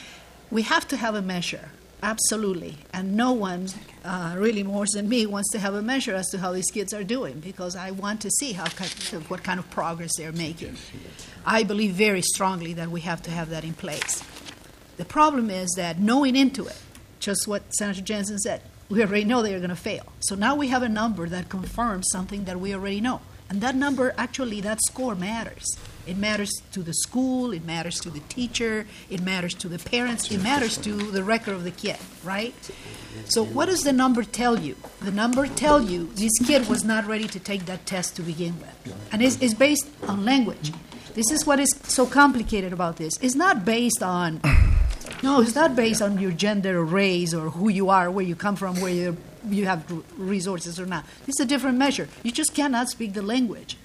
We have to have a measure, absolutely. And no one, uh, really more than me, wants to have a measure as to how these kids are doing, because I want to see how what kind of progress they're making. I believe very strongly that we have to have that in place. The problem is that knowing into it, just what Senator Jensen said, we already know they are going to fail. So now we have a number that confirms something that we already know. And that number, actually, that score matters. It matters to the school, it matters to the teacher, it matters to the parents, it matters to the record of the kid, right? So what does the number tell you? The number tells you this kid was not ready to take that test to begin with. And it's, it's based on language. This is what is so complicated about this. It's not based on... No, it's not based on your gender or race or who you are, where you come from, where you you have resources or not. It's a different measure. You just cannot speak the language.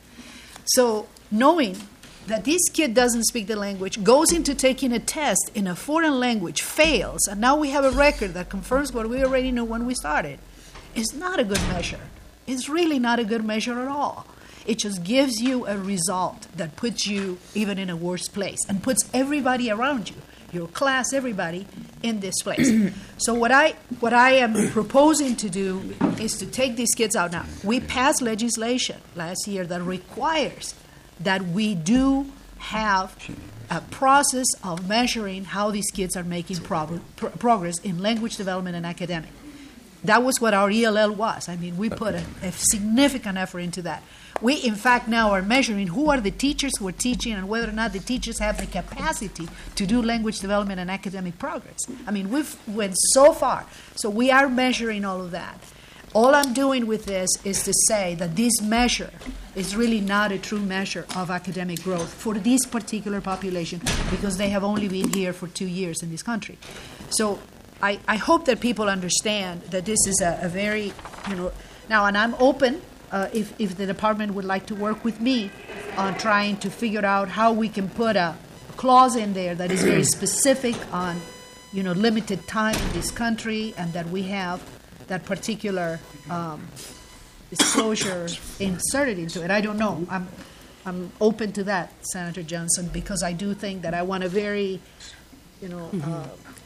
So knowing that this kid doesn't speak the language, goes into taking a test in a foreign language, fails, and now we have a record that confirms what we already knew when we started, is not a good measure. It's really not a good measure at all. It just gives you a result that puts you even in a worse place and puts everybody around you, your class, everybody, in this place. So what I what I am proposing to do is to take these kids out now. We passed legislation last year that requires that we do have a process of measuring how these kids are making prog- pro- progress in language development and academic. That was what our E L L was. I mean, we put a, a significant effort into that. We, in fact, now are measuring who are the teachers who are teaching and whether or not the teachers have the capacity to do language development and academic progress. I mean, we've went so far. So we are measuring all of that. All I'm doing with this is to say that this measure is really not a true measure of academic growth for this particular population because they have only been here for two years in this country. So I, I hope that people understand that this is a, a very, you know, now, and I'm open uh, if, if the department would like to work with me on trying to figure out how we can put a clause in there that is very specific on, you know, limited time in this country and that we have that particular um, disclosure inserted into it. I don't know. I'm, I'm open to that, Senator Johnson, because I do think that I want a very, you know, uh,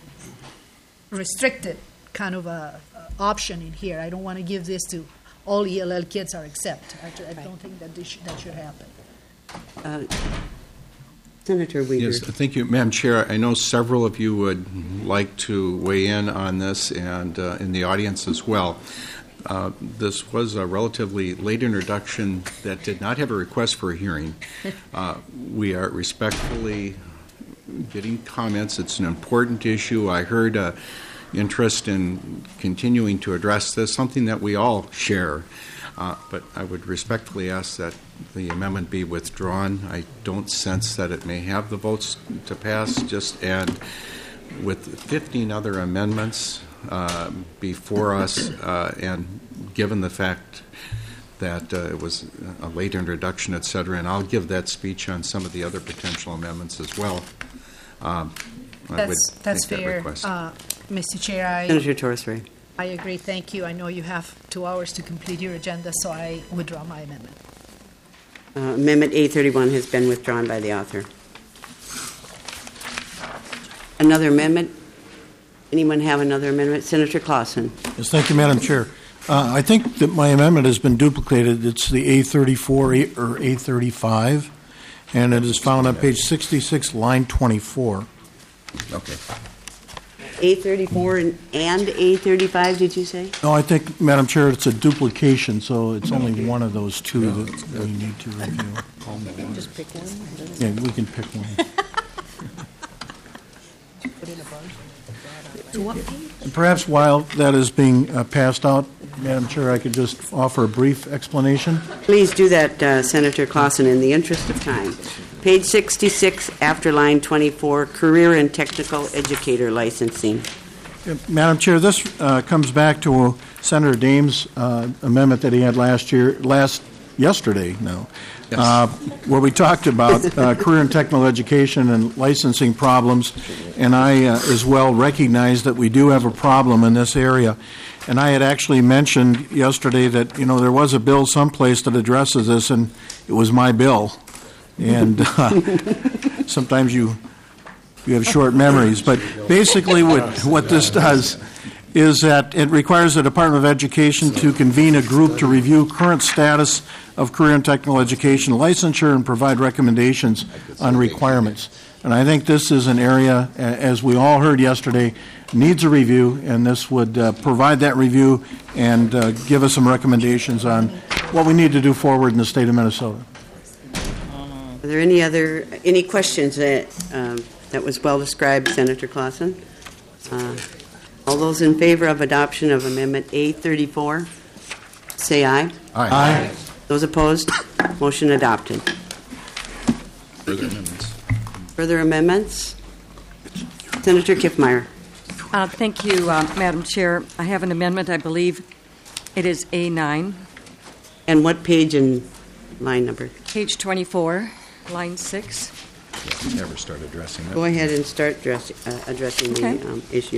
restricted kind of a, a option in here. I don't want to give this to all E L L kids are exempt. I, I don't think that this should, that should happen. Uh, Senator Weaver. Yes, thank you, Madam Chair. I know several of you would like to weigh in on this, and uh, in the audience as well. uh, this was a relatively late introduction that did not have a request for a hearing. Uh, we are respectfully getting comments. It's an important issue. I heard uh, interest in continuing to address this, something that we all share. Uh, but I would respectfully ask that the amendment be withdrawn. I don't sense that it may have the votes to pass. Just and with fifteen other amendments uh, before us, uh, and given the fact that uh, it was a late introduction, et cetera, and I'll give that speech on some of the other potential amendments as well. Um, I would That's, that's make that fair. request. Uh, Mister Chair, I, Senator Torres-Ray. I agree. Thank you. I know you have two hours to complete your agenda, so I withdraw my amendment. Uh, Amendment A thirty-one has been withdrawn by the author. Another amendment? Anyone have another amendment? Senator Clausen. Yes, thank you, Madam Chair. Uh, I think that my amendment has been duplicated. It's the A thirty-four or A thirty-five, and it is found on page sixty-six, line twenty-four. Okay. A thirty-four and, and A thirty-five, did you say? No, I think, Madam Chair, it's a duplication, so it's only one of those two that we need to review. Just pick one. Yeah, we can pick one. And perhaps while that is being uh, passed out, Madam Chair, I could just offer a brief explanation. Please do that, uh, Senator Clausen, in the interest of time. Page sixty-six, after line twenty-four, career and technical educator licensing. Yeah, Madam Chair, this uh, comes back to Senator Dames' uh, amendment that he had last year, last yesterday, no, Yes. uh, where we talked about uh, career and technical education and licensing problems, and I uh, as well recognize that we do have a problem in this area. And I had actually mentioned yesterday that, you know, there was a bill someplace that addresses this, and it was my bill. And uh, sometimes you you have short memories. But basically what, what this does is that it requires the Department of Education to convene a group to review current status of career and technical education licensure and provide recommendations on requirements. And I think this is an area, a- as we all heard yesterday, needs a review, and this would uh, provide that review and uh, give us some recommendations on what we need to do forward in the state of Minnesota. Are there any other, any questions that, um, that was well described, Senator Clausen? Uh, all those in favor of adoption of Amendment A thirty-four, say aye. Aye. Aye. Those opposed, motion adopted. Further amendments. Further amendments? Senator Kiffmeyer. Uh, Thank you, uh, Madam Chair. I have an amendment, I believe it is A nine, And what page and line number? page twenty-four, line six. Never start addressing it. Go ahead and start dress, uh, addressing Okay. the um, issue.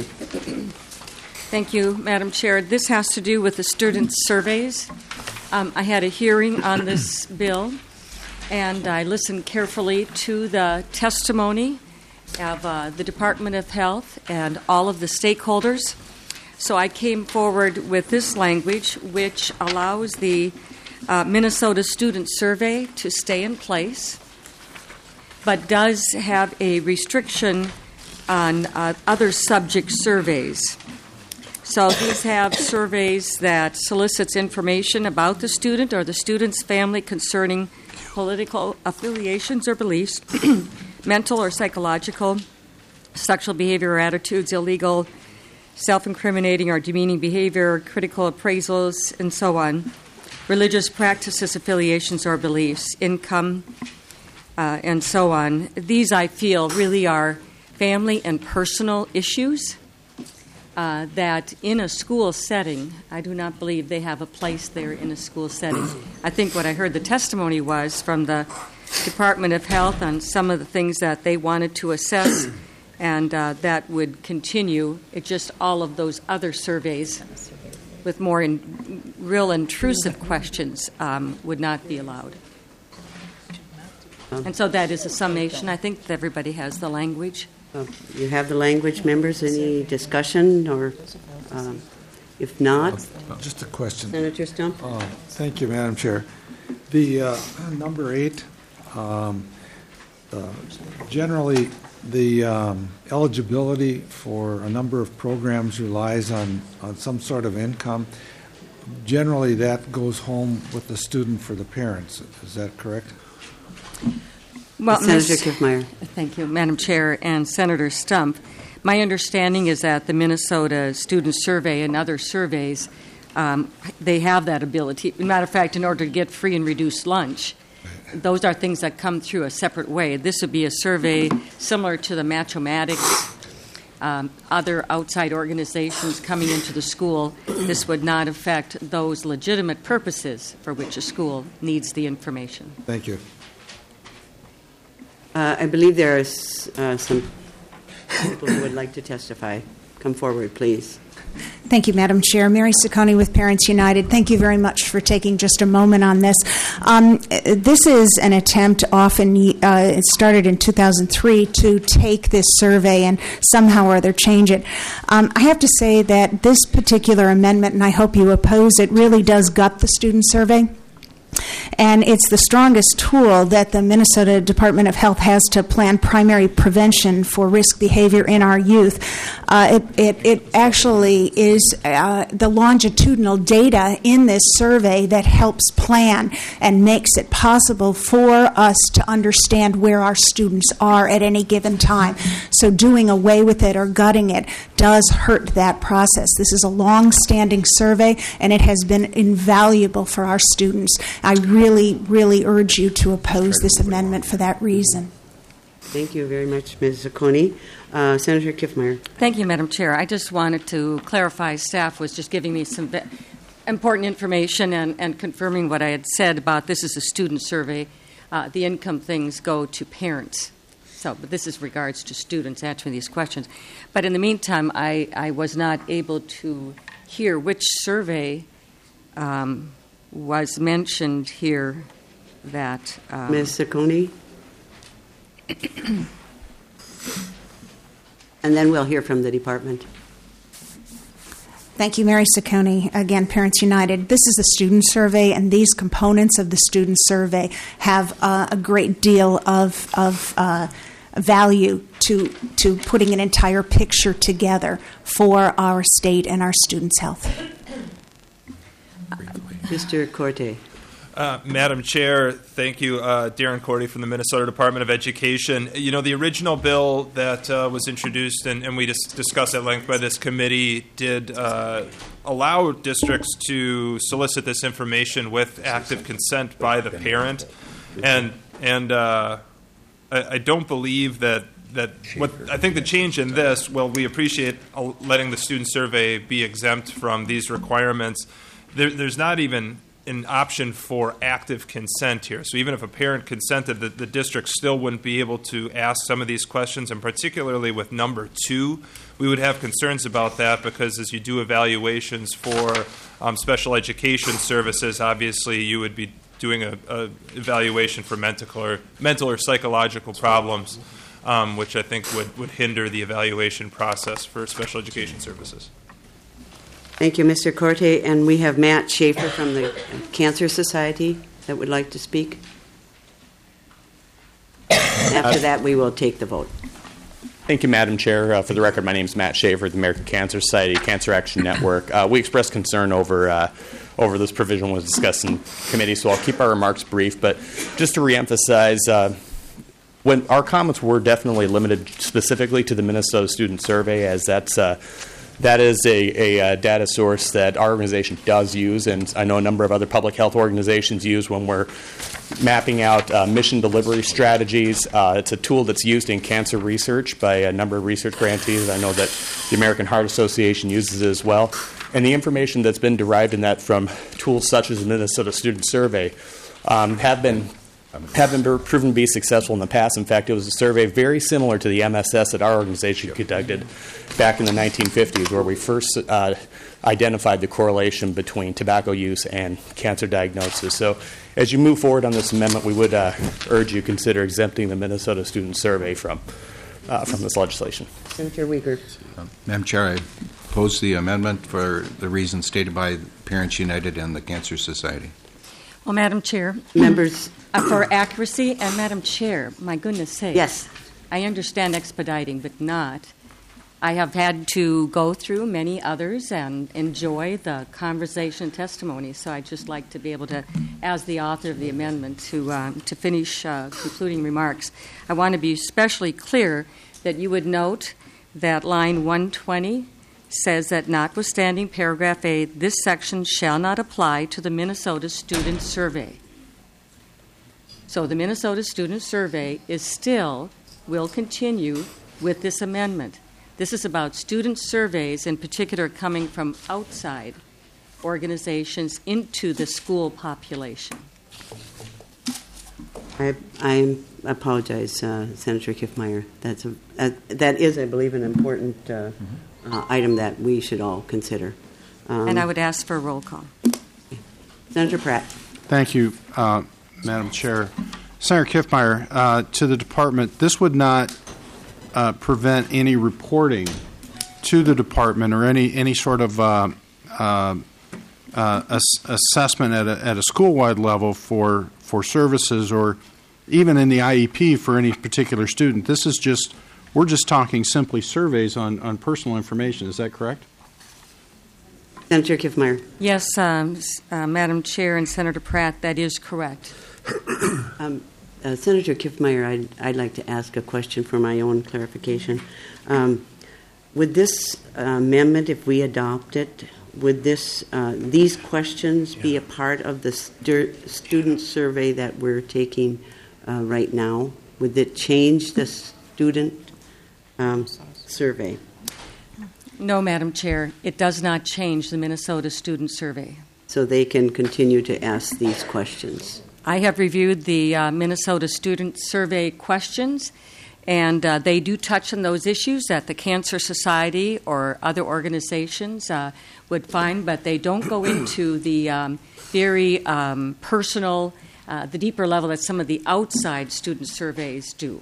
Thank you, Madam Chair. This has to do with the student surveys. Um, I had a hearing on this bill, and I listened carefully to the testimony of uh, the Department of Health and all of the stakeholders. So I came forward with this language, which allows the uh, Minnesota Student Survey to stay in place, but does have a restriction on uh, other subject surveys. So these have surveys that solicits information about the student or the student's family concerning political affiliations or beliefs, mental or psychological, sexual behavior or attitudes, illegal, self-incriminating or demeaning behavior, critical appraisals, and so on, religious practices, affiliations, or beliefs, income, uh, and so on. These, I feel, really are family and personal issues uh, that in a school setting, I do not believe they have a place there in a school setting. I think what I heard the testimony was from the Department of Health on some of the things that they wanted to assess, and uh, that would continue. It just all of those other surveys with more in, real intrusive questions um, would not be allowed. And so that is a summation. I think that everybody has the language. Uh, You have the language, members. Any discussion or, um, if not, Just a question. Senator Stump? Uh, Thank you, Madam Chair. The uh, number eight, um, uh, generally, the um, eligibility for a number of programs relies on, on some sort of income. generally that goes home with the student for the parents. Is that correct? Well, Senator Miz- Kiffmeyer. Thank you, Madam Chair and Senator Stump. My understanding is that the Minnesota Student Survey and other surveys, um, they have that ability. As a matter of fact, in order to get free and reduced lunch, those are things that come through a separate way. This would be a survey similar to the Matchomatics, um, other outside organizations coming into the school. This would not affect those legitimate purposes for which a school needs the information. Thank you. Uh, I believe there are s- uh, some people who would like to testify. Come forward, please. Thank you, Madam Chair. Mary Ciccone with Parents United. Thank you very much for taking just a moment on this. Um, this is an attempt, often uh, it started in two thousand three, to take this survey and somehow or other change it. Um, I have to say that this particular amendment, and I hope you oppose it, really does gut the student survey. And it's the strongest tool that the Minnesota Department of Health has to plan primary prevention for risk behavior in our youth. Uh, it, it, it actually is uh, the longitudinal data in this survey that helps plan and makes it possible for us to understand where our students are at any given time. So doing away with it or gutting it does hurt that process. This is a long-standing survey, and it has been invaluable for our students. I really, really urge you to oppose this amendment for that reason. Thank you very much, Miz Ciccone. Uh, Senator Kiffmeyer. Thank you, Madam Chair. I just wanted to clarify, staff was just giving me some ve- important information and, and confirming what I had said about this is a student survey. Uh, the income things go to parents. So, but this is regards to students answering these questions. But in the meantime, I, I was not able to hear which survey um, was mentioned here that... Um, Miz Ciccone. And then we'll hear from the department. Thank you, Mary Ciccone. Again, Parents United. This is a student survey, and these components of the student survey have uh, a great deal of, of uh, value to, to putting an entire picture together for our state and our students' health. Mister Corte. Uh, Madam Chair, thank you. Uh, Darren Cordy from the Minnesota Department of Education. You know, the original bill that uh, was introduced and, and we dis- discussed at length by this committee did uh, allow districts to solicit this information with active consent by the parent. And and uh, I, I don't believe that that what I think the change in this, well, we appreciate letting the student survey be exempt from these requirements. There, there's not even an option for active consent here. So even if a parent consented, the, the district still wouldn't be able to ask some of these questions, and particularly with number two, we would have concerns about that because as you do evaluations for um, special education services, obviously you would be doing a, a evaluation for mental or, mental or psychological problems, um, which I think would, would hinder the evaluation process for special education services. Thank you, Mister Corte. And we have Matt Schaefer from the Cancer Society that would like to speak. After that, we will take the vote. Thank you, Madam Chair. Uh, for the record, my name is Matt Schaefer, the American Cancer Society Cancer Action Network. Uh, we expressed concern over uh, over this provision was discussed in committee, so I'll keep our remarks brief. But just to reemphasize, uh, when our comments were definitely limited specifically to the Minnesota Student Survey, as that's uh, That is a, a, a data source that our organization does use, and I know a number of other public health organizations use when we're mapping out uh, mission delivery strategies. Uh, it's a tool that's used in cancer research by a number of research grantees. I know that the American Heart Association uses it as well. And the information that's been derived in that from tools such as the Minnesota Student Survey um, have been have been proven to be successful in the past. In fact, it was a survey very similar to the M S S that our organization conducted back in the nineteen fifties, where we first uh, identified the correlation between tobacco use and cancer diagnosis. So as you move forward on this amendment, we would uh, urge you to consider exempting the Minnesota Student Survey from, uh, from this legislation. Senator Uyghur. Um, Madam Chair, I oppose the amendment for the reasons stated by Parents United and the Cancer Society. Well, Madam Chair. Members. Uh, for accuracy, and Madam Chair, my goodness sakes. Yes. I understand expediting, but not. I have had to go through many others and enjoy the conversation testimony, so I'd just like to be able to, as the author of the amendment, to, um, to finish uh, concluding remarks. I want to be especially clear that you would note that line one twenty says that notwithstanding paragraph A, this section shall not apply to the Minnesota Student Survey. So the Minnesota Student Survey is still, will continue with this amendment. This is about student surveys, in particular coming from outside organizations into the school population. I, I apologize, uh, Senator Kiffmeyer. That's a, uh, that is, I believe, an important uh, uh, item that we should all consider. Um, and I would ask for a roll call. Senator Pratt. Thank you, uh, Madam Chair. Senator Kiffmeyer, uh, to the department, this would not uh, prevent any reporting to the department or any any sort of uh, uh, uh, ass- assessment at a, at a school-wide level for for services or even in the I E P for any particular student. This is just, we're just talking simply surveys on, on personal information. Is that correct? Senator Kiffmeyer. Yes, um, uh, Madam Chair and Senator Pratt, that is correct. um, uh, Senator Kiffmeyer, I'd, I'd like to ask a question for my own clarification. Um, would this uh, amendment, if we adopt it, would this uh, these questions yeah. be a part of the stu- student survey that we're taking uh, right now? Would it change the student um, survey? No, Madam Chair, it does not change the Minnesota Student Survey. So they can continue to ask these questions. I have reviewed the uh, Minnesota Student Survey questions, and uh, they do touch on those issues that the Cancer Society or other organizations uh, would find, but they don't go into the um, very um, personal, uh, the deeper level that some of the outside student surveys do.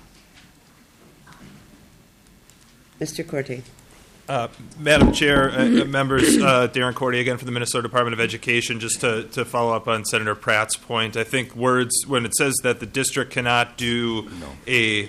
Mister Corte. Uh, Madam Chair, uh, members, uh, Darren Cordy again from the Minnesota Department of Education. Just to, to follow up on Senator Pratt's point, I think words, when it says that the district cannot do a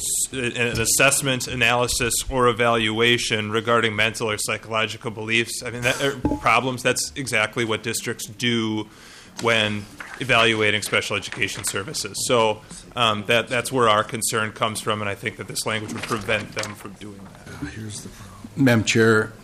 an assessment, analysis, or evaluation regarding mental or psychological beliefs, I mean, that, er, problems, that's exactly what districts do when evaluating special education services. So um, that that's where our concern comes from, and I think that this language would prevent them from doing that. Uh, here's the problem. Madam Chair.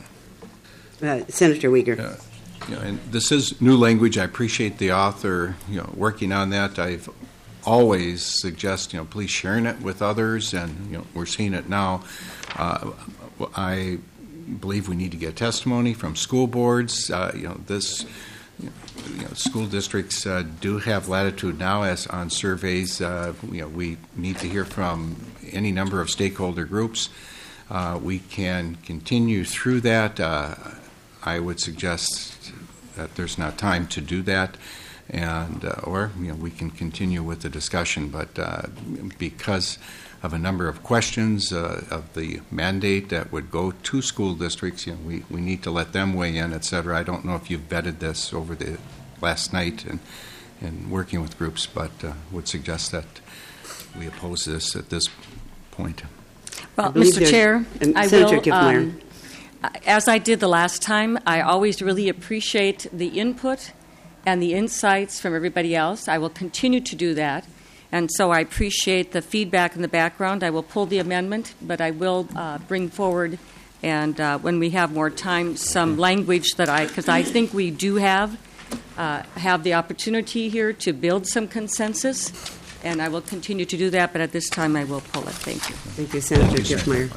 Uh, Senator Uyghur. Uh, you know, and this is new language. I appreciate the author, you know, working on that. I've always suggest, you know, please sharing it with others, and you know, we're seeing it now. Uh, I believe we need to get testimony from school boards. Uh, you know, this. You know, school districts uh, do have latitude now as on surveys. Uh, you know, we need to hear from any number of stakeholder groups. Uh, we can continue through that. Uh, I would suggest that there's not time to do that, and uh, or you know, we can continue with the discussion. But uh, because of a number of questions uh, of the mandate that would go to school districts, you know, we, we need to let them weigh in, et cetera. I don't know if you've vetted this over the last night and and working with groups, but uh, would suggest that we oppose this at this point. Well, Mister Chair, I Senator will, um, as I did the last time, I always really appreciate the input and the insights from everybody else. I will continue to do that. And so I appreciate the feedback in the background. I will pull the amendment, but I will uh, bring forward, and uh, when we have more time, some language that I, because I think we do have, uh, have the opportunity here to build some consensus, and I will continue to do that, but at this time I will pull it. Thank you. Thank you, Senator Kiffmeyer.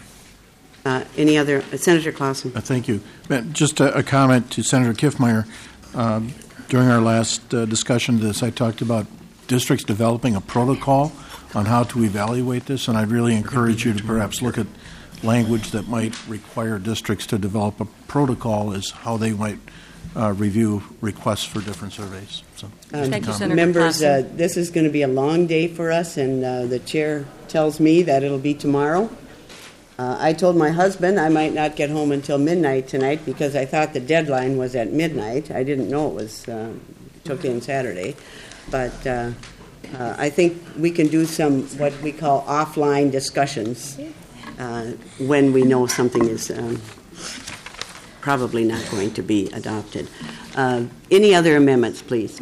Uh, any other? Uh, Senator Clausen. Uh, thank you. Just a, a comment to Senator Kiffmeyer. Um, during our last uh, discussion of this, I talked about districts developing a protocol on how to evaluate this, and I'd really encourage you to perhaps look at language that might require districts to develop a protocol as how they might uh, review requests for different surveys. So, um, Thank you, Senator members, uh, this is going to be a long day for us, and uh, the chair tells me that it'll be tomorrow. Uh, I told my husband I might not get home until midnight tonight because I thought the deadline was at midnight. I didn't know it was uh, took in Saturday. But uh, uh, I think we can do some what we call offline discussions uh, when we know something is um, probably not going to be adopted. Uh, Any other amendments, please?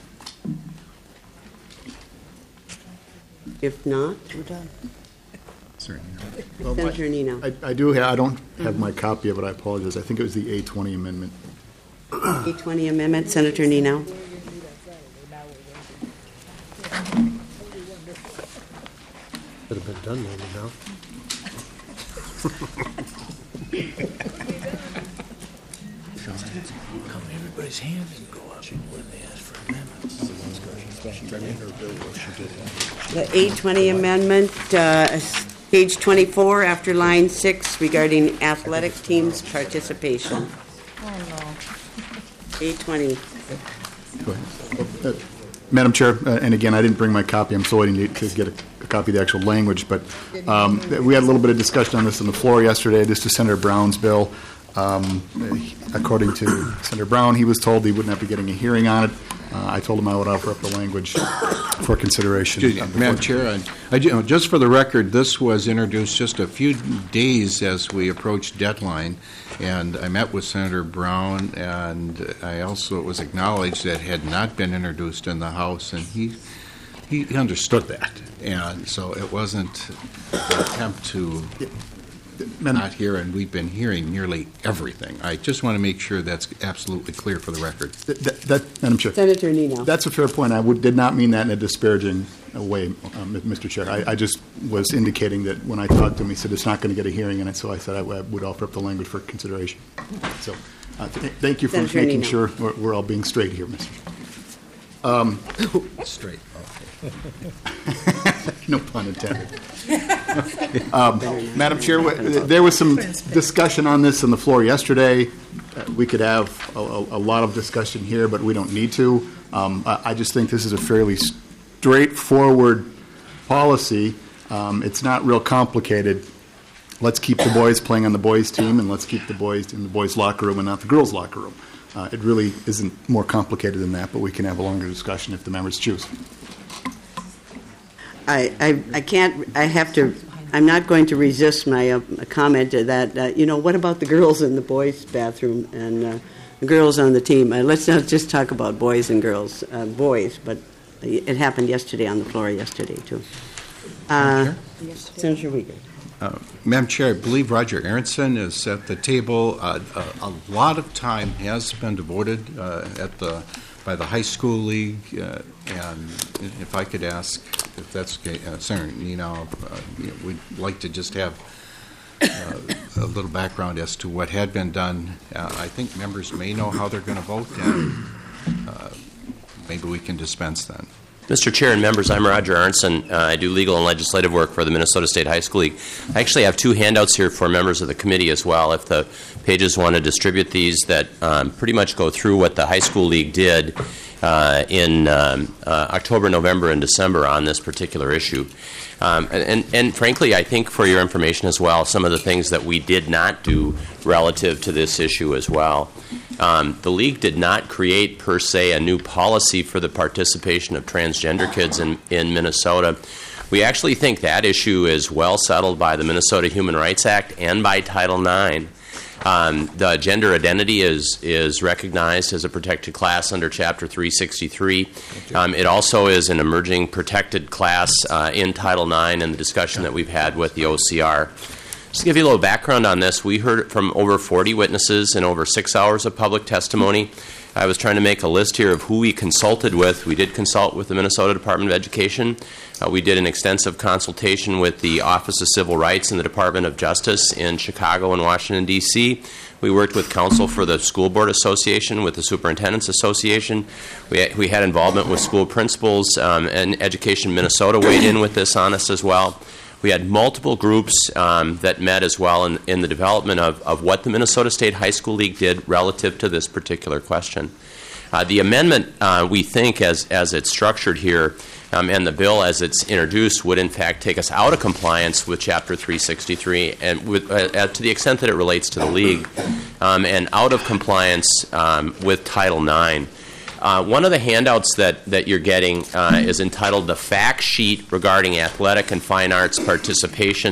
If not, we're done. Well, Senator Nino. I, I do have, I don't have my copy of it, I apologize. I think it was the A twenty amendment. A twenty amendment, Senator Nino. Could have been done maybe now. Everybody's hands and go up when they ask for amendments. The A twenty amendment, uh, page twenty-four, after line six, regarding athletic teams' participation. A twenty. Go ahead. Uh, Madam Chair, uh, and again, I didn't bring my copy. I'm still waiting to, to get a, a copy of the actual language, but um, we had a little bit of discussion on this on the floor yesterday. This is Senator Brown's bill. Um, according to Senator Brown, he was told he would not be getting a hearing on it. Uh, I told him I would offer up the language for consideration. Just, Madam Chair, I, I, you know, just for the record, this was introduced just a few days as we approached deadline, and I met with Senator Brown, and I also it was acknowledged that it had not been introduced in the House, and he he understood that, and so it wasn't an attempt to not hear, and we've been hearing nearly everything. I just want to make sure that's absolutely clear for the record. That, that, that, Madam Chair. Senator Nino. That's a fair point. I would, did not mean that in a disparaging way, um, Mister Chair. I, I just was indicating that when I talked to him, he said it's not going to get a hearing, and so I said I would offer up the language for consideration. So uh, th- thank you for Senator making Nino. sure we're, we're all being straight here, Mister Um, Straight. no pun intended. um, Madam Chair, w- there was some discussion on this on the floor yesterday. Uh, we could have a, a, a lot of discussion here, but we don't need to. Um, I, I just think this is a fairly straightforward policy. Um, it's not real complicated. Let's keep the boys playing on the boys' team, and let's keep the boys in the boys' locker room and not the girls' locker room. Uh, it really isn't more complicated than that, but we can have a longer discussion if the members choose. I, I, I can't, I have to, I'm not going to resist my uh, comment that, uh, you know, what about the girls in the boys' bathroom and uh, the girls on the team? Uh, let's not just talk about boys and girls, uh, boys, but it happened yesterday on the floor yesterday, too. Uh, Senator Uyghur. Uh, Madam Chair, I believe Roger Aronson is at the table. Uh, a, a lot of time has been devoted uh, at the by the high school league, uh, and if I could ask, if that's okay, uh, Senator Nino, uh, you know, we'd like to just have uh, a little background as to what had been done. Uh, I think members may know how they're going to vote, and uh, maybe we can dispense then. Mister Chair and members, I'm Roger Aronson. Uh, I do legal and legislative work for the Minnesota State High School League. I actually have two handouts here for members of the committee as well, if the pages want to distribute these, that um, pretty much go through what the High School League did uh, in um, uh, October, November, and December on this particular issue. Um, and, and, and frankly, I think for your information as well, some of the things that we did not do relative to this issue as well. Um, the League did not create, per se, a new policy for the participation of transgender kids in, in Minnesota. We actually think that issue is well settled by the Minnesota Human Rights Act and by Title nine. Um, the gender identity is is recognized as a protected class under Chapter three sixty-three. Um, it also is an emerging protected class uh, in Title nine and the discussion that we've had with the O C R. Just to give you a little background on this, we heard from over forty witnesses in over six hours of public testimony. I was trying to make a list here of who we consulted with. We did consult with the Minnesota Department of Education. Uh, we did an extensive consultation with the Office of Civil Rights and the Department of Justice in Chicago and Washington, D C We worked with counsel for the School Board Association, with the Superintendents Association. We had, we had involvement with school principals, um, and Education Minnesota weighed in with this on us as well. We had multiple groups um, that met as well in, in the development of, of what the Minnesota State High School League did relative to this particular question. Uh, the amendment, uh, we think, as, as it's structured here, um, and the bill as it's introduced, would in fact take us out of compliance with Chapter three sixty-three, and with, uh, to the extent that it relates to the League, um, and out of compliance um, with Title nine. Uh, one of the handouts that, that you're getting uh, is entitled The Fact Sheet Regarding Athletic and Fine Arts Participation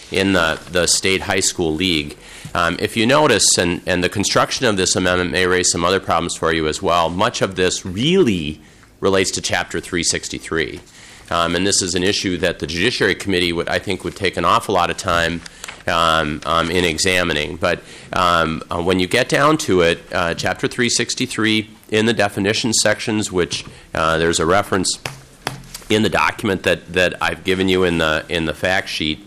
in the, the state high school league. Um, if you notice, and, and the construction of this amendment may raise some other problems for you as well, much of this really relates to Chapter three sixty-three. Um, and this is an issue that the Judiciary Committee would, I think, would take an awful lot of time um, um, in examining. But um, uh, when you get down to it, uh, Chapter three sixty-three in the definition sections, which uh, there's a reference in the document that, that I've given you in the in the fact sheet.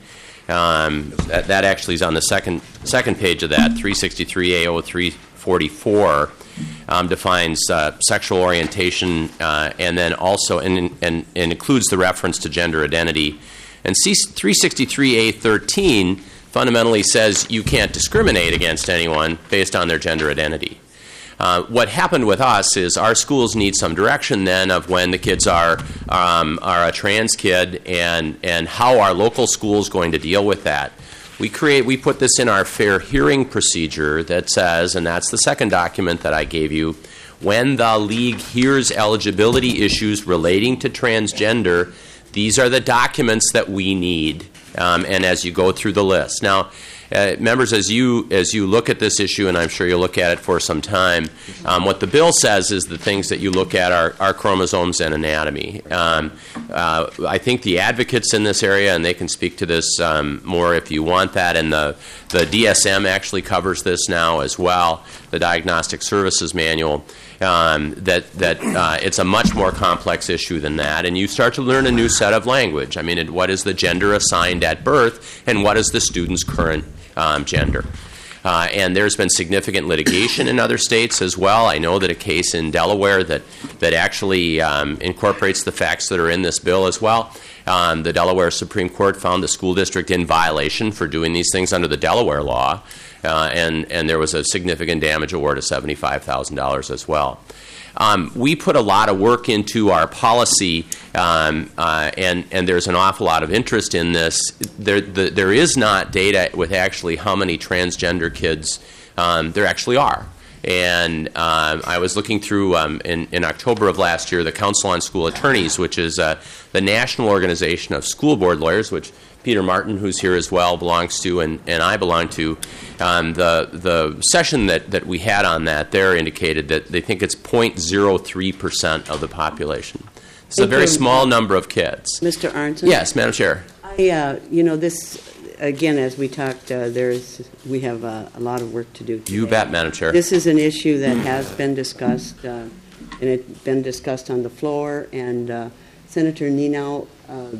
Um, that, that actually is on the second second page of that. three sixty-three A O three forty-four um, defines uh, sexual orientation uh, and then also and, and, and includes the reference to gender identity. And C three sixty-three A thirteen fundamentally says you can't discriminate against anyone based on their gender identity. Uh, what happened with us is our schools need some direction then of when the kids are um, are a trans kid and and how our local schools going to deal with that. We create we put this in our fair hearing procedure that says, and that's the second document that I gave you, when the league hears eligibility issues relating to transgender, these are the documents that we need. Um, and as you go through the list now. Uh, members, as you as you look at this issue, and I'm sure you'll look at it for some time, um, what the bill says is the things that you look at are, are chromosomes and anatomy. Um, uh, I think the advocates in this area, and they can speak to this um, more if you want that, and the, the D S M actually covers this now as well, the Diagnostic Services Manual, um, that, that uh, it's a much more complex issue than that, and you start to learn a new set of language. I mean, it, what is the gender assigned at birth, and what is the student's current Um, gender. Uh, and there's been significant litigation in other states as well. I know that a case in Delaware that, that actually um, incorporates the facts that are in this bill as well. Um, the Delaware Supreme Court found the school district in violation for doing these things under the Delaware law, uh, and, and there was a significant damage award of seventy-five thousand dollars as well. Um, we put a lot of work into our policy, um, uh, and, and there's an awful lot of interest in this. There, the, there is not data with actually how many transgender kids um, there actually are. And uh, I was looking through, um, in, in October of last year, the Council on School Attorneys, which is uh, the national organization of school board lawyers, which Peter Martin, who's here as well, belongs to, and, and I belong to. Um, the the session that, that we had on that there indicated that they think it's zero point zero three percent of the population. It's a very small number of kids. Mister Arnson? Yes, Madam Chair. I, uh, you know, this, again, as we talked, uh, there's we have uh, a lot of work to do today. You bet, Madam Chair. This is an issue that has been discussed, uh, and it's been discussed on the floor, and uh, Senator Nenow uh,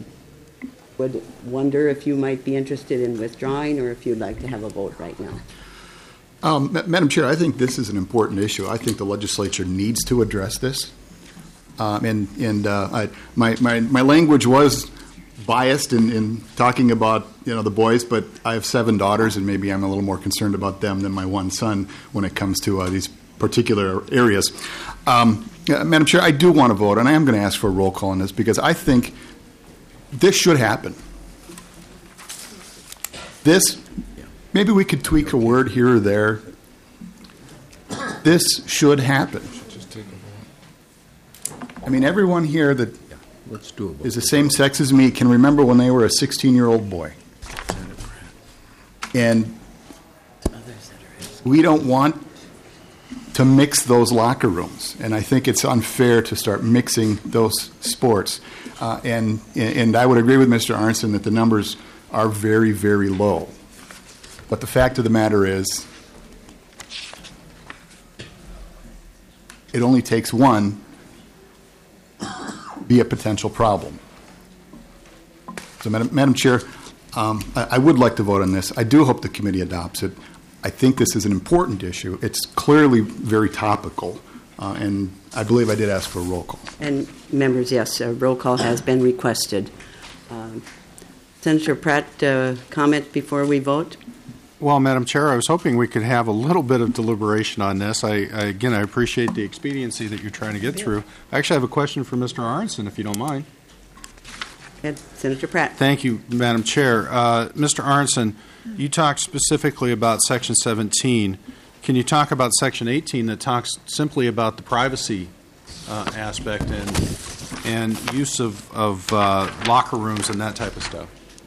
would wonder if you might be interested in withdrawing or if you'd like to have a vote right now. Um, Ma- Madam Chair, I think this is an important issue. I think the legislature needs to address this. Um, and and uh, I, my, my, my language was biased in, in talking about, you know, the boys, but I have seven daughters, and maybe I'm a little more concerned about them than my one son when it comes to uh, these particular areas. Um, uh, Madam Chair, I do want to vote, and I am going to ask for a roll call on this because I think this should happen. This, maybe we could tweak a word here or there. This should happen. I mean, everyone here that Let's do it. is the same sex as me can remember when they were a sixteen-year-old boy. And we don't want to mix those locker rooms. And I think it's unfair to start mixing those sports. Uh, and and I would agree with Mister Arnson that the numbers are very, very low. But the fact of the matter is, it only takes one to be a potential problem. So, Madam, Madam Chair, um, I, I would like to vote on this. I do hope the committee adopts it. I think this is an important issue. It's clearly very topical, uh, and I believe I did ask for a roll call. And members, yes, a roll call has been requested. Um, Senator Pratt, uh, comment before we vote? Well, Madam Chair, I was hoping we could have a little bit of deliberation on this. I, I again, I appreciate the expediency that you're trying to get through. I actually have a question for Mister Arnson, if you don't mind. Ed, Senator Pratt. Thank you, Madam Chair. Uh, Mister Arnson, you talked specifically about Section seventeen. Can you talk about Section eighteen that talks simply about the privacy uh, aspect and and use of, of uh, locker rooms and that type of stuff?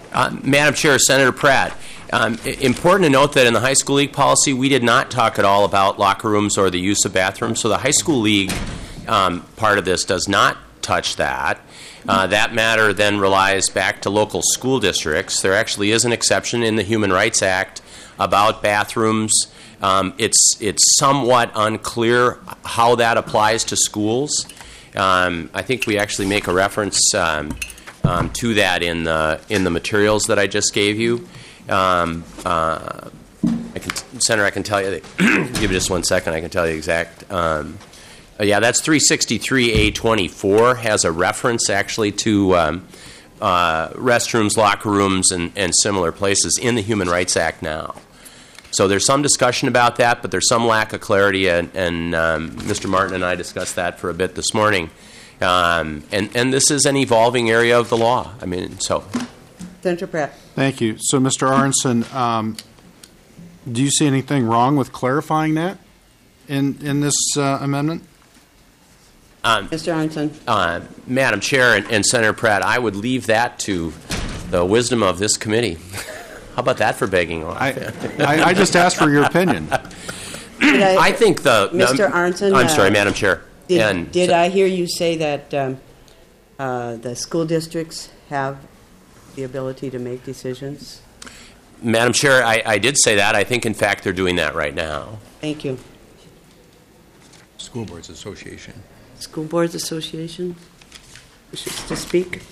Uh, Madam Chair, Senator Pratt, um, i- important to note that in the high school league policy, we did not talk at all about locker rooms or the use of bathrooms. So the high school league um, part of this does not touch that. Uh, that matter then relies back to local school districts. There actually is an exception in the Human Rights Act about bathrooms. Um, it's it's somewhat unclear how that applies to schools. Um, I think we actually make a reference um, um, to that in the in the materials that I just gave you. Um, uh, I can, Senator, I can tell you. Give me just one second. I can tell you exact. Um, uh, yeah, that's three sixty-three A twenty-four has a reference actually to um, uh, restrooms, locker rooms, and, and similar places in the Human Rights Act now. So there's some discussion about that, but there's some lack of clarity, and, and um, Mister Martin and I discussed that for a bit this morning. Um, and, and this is an evolving area of the law. I mean, so. Senator Pratt. Thank you. So, Mister Aronson, um, do you see anything wrong with clarifying that in in this uh, amendment? Um, Mister Aronson. Uh, Madam Chair and, and Senator Pratt, I would leave that to the wisdom of this committee. How about that for begging off? I, I, I just asked for your opinion. I, I think the Mister Um, Aronson. I'm sorry, uh, Madam Chair. Did, and did I hear you say that um, uh, the school districts have the ability to make decisions? Madam Chair, I, I did say that. I think, in fact, they're doing that right now. Thank you. School Boards Association. School Boards Association wishes to speak.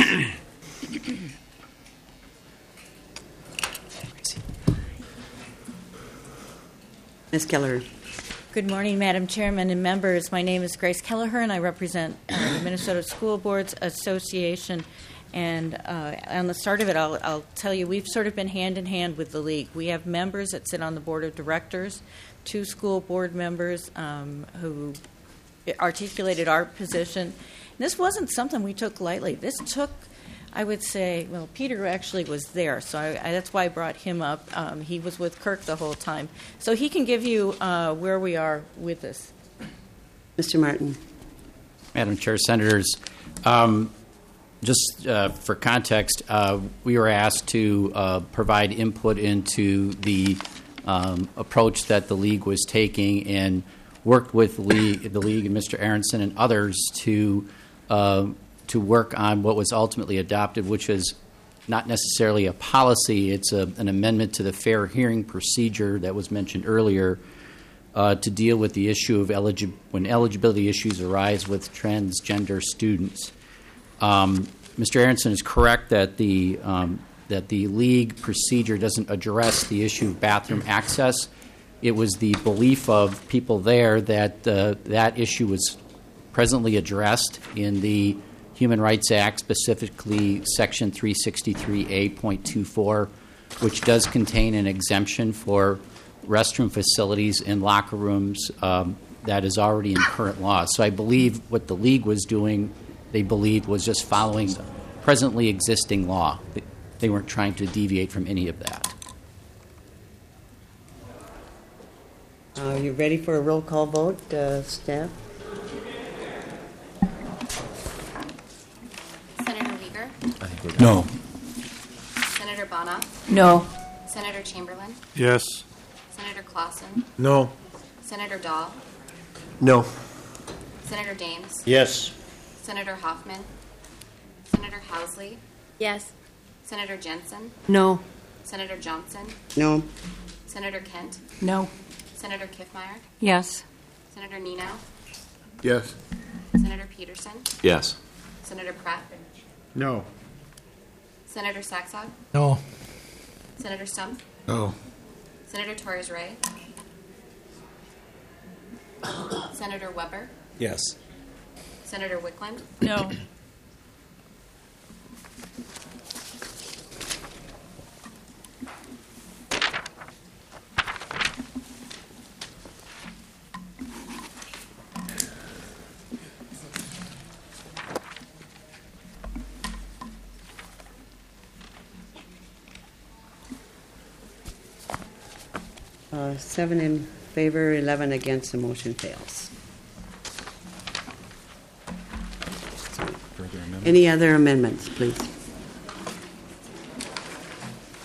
Miz Kelleher. Good morning, Madam Chairman and members. My name is Grace Kelleher, and I represent uh, the Minnesota School Boards Association. And uh, on the start of it, I'll, I'll tell you, we've sort of been hand in hand with the league. We have members that sit on the board of directors, two school board members um, who articulated our position. And this wasn't something we took lightly. This took, I would say, well, Peter actually was there, so I, I, that's why I brought him up. Um, he was with Kirk the whole time. So he can give you uh, where we are with this. Mister Martin. Madam Chair, Senators, um, just uh, for context, uh, we were asked to uh, provide input into the um, approach that the League was taking and worked with the League, the League and Mister Aronson and others to uh, to work on what was ultimately adopted, which is not necessarily a policy. It's a, an amendment to the fair hearing procedure that was mentioned earlier uh, to deal with the issue of eligi- when eligibility issues arise with transgender students. Um, Mister Aronson is correct that the um, that the league procedure doesn't address the issue of bathroom access. It was the belief of people there that uh, that issue was presently addressed in the Human Rights Act, specifically Section three sixty-three A point two four, which does contain an exemption for restroom facilities and locker rooms um, that is already in current law. So I believe what the league was doing, they believed, was just following presently existing law. They weren't trying to deviate from any of that. Are you ready for a roll call vote, uh, staff? Senator Uyghur? No. Senator Bonoff? No. Senator Chamberlain? Yes. Senator Clausen? No. Senator Dahl? No. Senator Daines? Yes. Senator Hoffman? Senator Housley? Yes. Senator Jensen? No. Senator Johnson? No. Senator Kent? No. Senator Kiffmeyer? Yes. Senator Nino? Yes. Senator Peterson? Yes. Senator Pratt? No. Senator Saxog? No. Senator Stump? No. Senator Torres Ray? Senator Weber? Yes. Senator Wickland? No. Uh, seven in favor, eleven against. The motion fails. Any other amendments, please?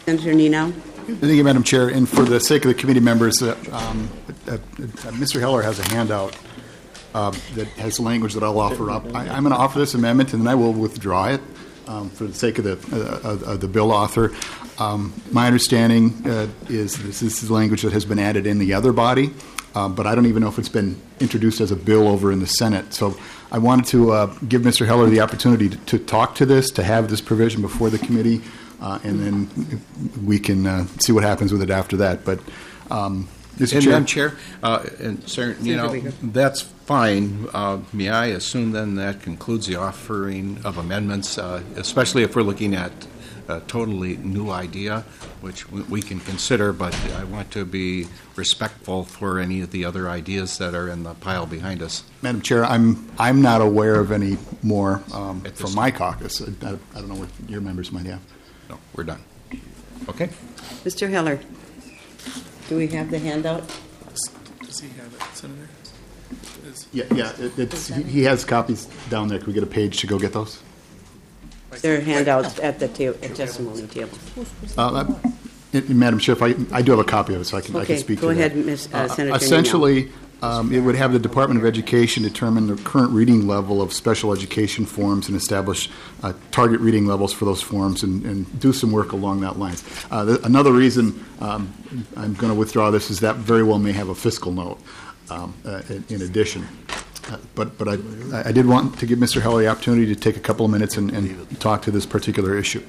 Senator Nino? Thank you, Madam Chair. And for the sake of the committee members, uh, um, uh, uh, Mister Heller has a handout uh, that has language that I'll offer up. I, I'm going to offer this amendment, and then I will withdraw it um, for the sake of the uh, of, of the bill author. Um, my understanding uh, is this, this is language that has been added in the other body, uh, but I don't even know if it's been introduced as a bill over in the Senate. So I wanted to uh, give Mister Heller the opportunity to, to talk to this, to have this provision before the committee, uh, and then we can uh, see what happens with it after that. But, um, Mister And Chair, Madam Chair, uh, and Senator, you know, that's fine. Uh, may I assume then that concludes the offering of amendments, uh, especially if we're looking at a totally new idea, which we, we can consider, but I want to be respectful for any of the other ideas that are in the pile behind us. Madam Chair, I'm I'm not aware of any more um, from my caucus. I, I don't know what your members might have. No, we're done. Okay. Mister Heller, do we have the handout? Does he have it, Senator? Is- Yeah, yeah. It, it's, he he has copies down there. Can we get a page to go get those? There are handouts at the ta- at testimony table. Uh, it- Madam Chair, if I, I do have a copy of it, so I can, I can Okay, speak go to that. ahead, Miz uh, Senator Nino. Essentially, um, it would have the Department of Education determine the current reading level of special education forms and establish uh, target reading levels for those forms and, and do some work along that lines. Uh, the, another reason um, I'm going to withdraw this is that very well may have a fiscal note um, uh, in, in addition. Uh, But but I, I did want to give Mister Heller the opportunity to take a couple of minutes and, and talk to this particular issue.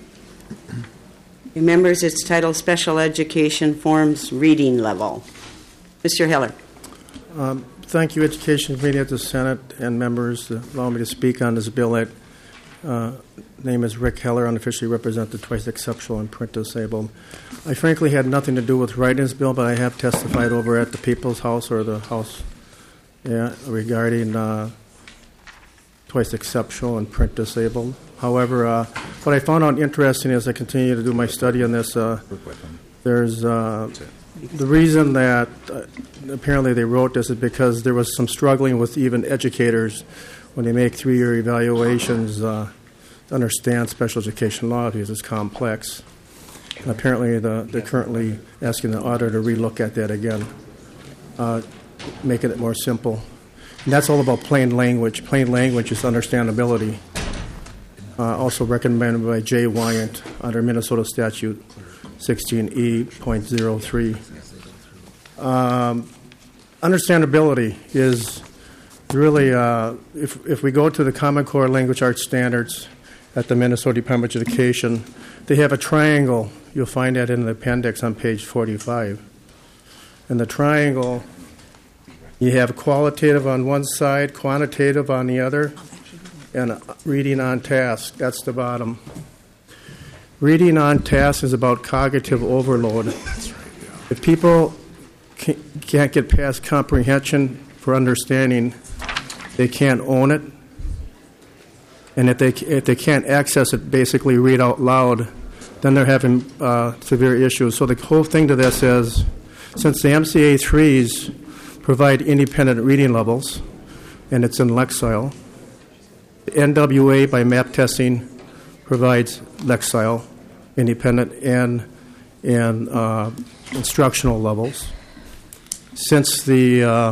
Members, it's titled Special Education Forms Reading Level. Mister Heller. Um, thank you, Education Committee at the Senate and members that allow me to speak on this bill. That uh, name is Rick Heller, unofficially represent the twice exceptional and print disabled. I frankly had nothing to do with writing this bill, but I have testified over at the People's House or the House yeah, regarding uh, twice exceptional and print disabled. However, uh, what I found out interesting as I continue to do my study on this, uh, there's uh, the reason that uh, apparently they wrote this is because there was some struggling with even educators when they make three-year evaluations uh, to understand special education law because it's complex. And apparently, the, they're currently asking the auditor to relook at that again. Uh, making it more simple. And that's all about plain language. Plain language is understandability. Uh, also recommended by Jay Wyant under Minnesota Statute sixteen E point zero three. Um, understandability is really, uh, if, if we go to the Common Core Language Arts Standards at the Minnesota Department of Education, they have a triangle. You'll find that in the appendix on page forty-five. And the triangle, you have qualitative on one side, quantitative on the other, and reading on task. That's the bottom. Reading on task is about cognitive overload. If people can't get past comprehension for understanding, they can't own it. And if they if they can't access it, basically read out loud, then they're having uh, severe issues. So the whole thing to this is, since the M C A threes provide independent reading levels, and it's in Lexile. The N W A by map testing provides Lexile, independent and and uh, instructional levels. Since the uh,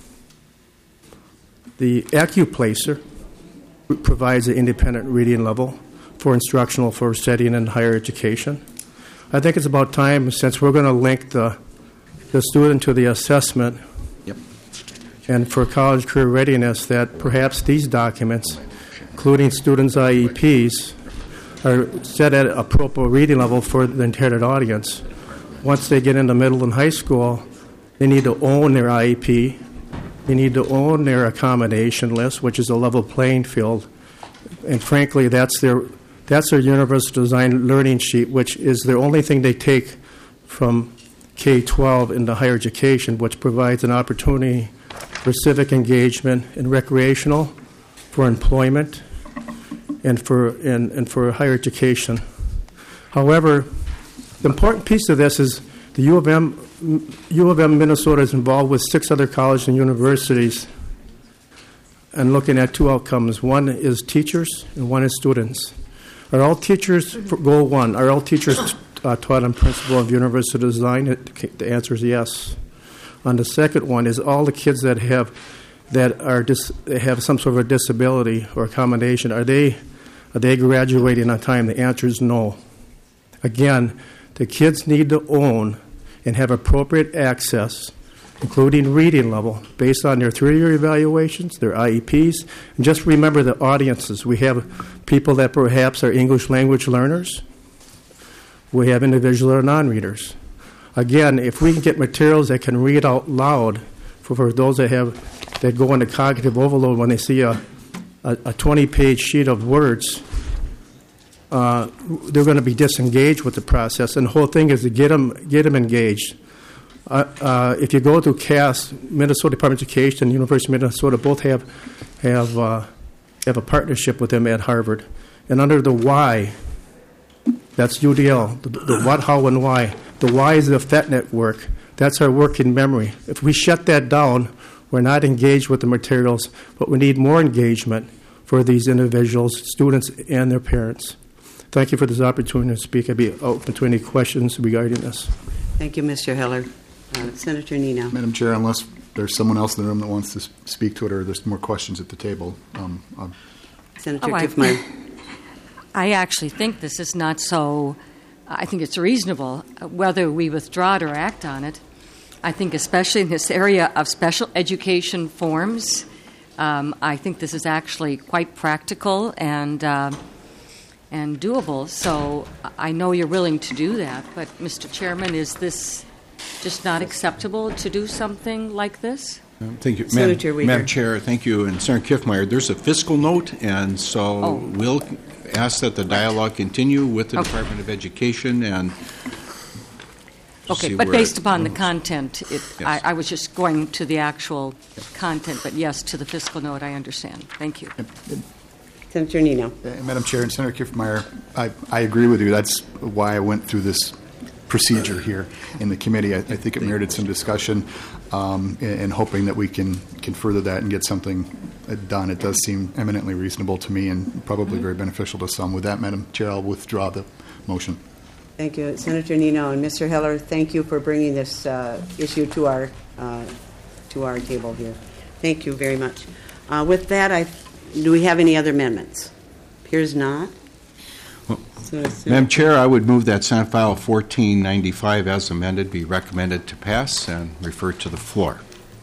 the AccuPlacer provides an independent reading level for instructional for studying in higher education, I think it's about time, since we're going to link the the student to the assessment. And for college career readiness, that perhaps these documents, including students' I E Ps, are set at a appropriate reading level for the intended audience. Once they get into middle and high school, they need to own their I E P. They need to own their accommodation list, which is a level playing field. And frankly, that's their that's their universal design learning sheet, which is the only thing they take from K twelve into higher education, which provides an opportunity for civic engagement and recreational, for employment, and for and, and for higher education. However, the important piece of this is the U of M U of M Minnesota is involved with six other colleges and universities and looking at two outcomes. One is teachers and one is students. Are all teachers, for goal one, are all teachers uh, taught on principle of universal design? It, the answer is yes. On the second one, is all the kids that have that are dis, have some sort of a disability or accommodation, are they are they graduating on time? The answer is no. Again, the kids need to own and have appropriate access, including reading level, based on their three-year evaluations, their I E Ps. And just remember the audiences. We have people that perhaps are English language learners. We have individuals that are non-readers. Again, if we can get materials that can read out loud for, for those that have that go into cognitive overload when they see a, a, a twenty-page sheet of words, uh, they're going to be disengaged with the process. And the whole thing is to get them, get them engaged. Uh, uh, if you go to C A S, Minnesota Department of Education, University of Minnesota, both have have uh, have a partnership with them at Harvard. And under the why, that's U D L, the, the what, how, and why. The why is the F E T network. That's our working memory. If we shut that down, we're not engaged with the materials, but we need more engagement for these individuals, students, and their parents. Thank you for this opportunity to speak. I'd be open to any questions regarding this. Thank you, Mister Heller. Uh, Senator Nino. Madam Chair, unless there's someone else in the room that wants to s- speak to it or there's more questions at the table. Um, um, Senator Oh, I- Kiffmeyer. I actually think this is not so, I think it's reasonable uh, whether we withdraw it or act on it. I think especially in this area of special education forms, um, I think this is actually quite practical and uh, and doable. So I know you're willing to do that, but Mister Chairman, is this just not acceptable to do something like this? Um, Thank you. Senator Madam, Weaver. Madam Chair, thank you. And Senator Kiffmeyer, there's a fiscal note, and so Oh. we'll ask that the dialogue continue with the Okay. Department of Education and Okay, see but where based it upon the moves. content, it, I, I was just going to the actual content, but yes, to the fiscal note, I understand. Thank you. Senator Nino. Uh, Madam Chair and Senator Kiffmeyer, I, I agree with you. That's why I went through this procedure here in the committee. I, I think it merited some discussion, um, and, and hoping that we can, can further that and get something uh, done. It does seem eminently reasonable to me and probably very beneficial to some. With that, Madam Chair, I'll withdraw the motion. Thank you, Senator Nino and Mister Heller. Thank you for bringing this uh, issue to our uh, to our table here. Thank you very much. Uh, with that, I do we have any other amendments? Appears not. Well, So it's- Madam Chair, I would move that Senate File fourteen ninety-five as amended be recommended to pass and refer to the floor.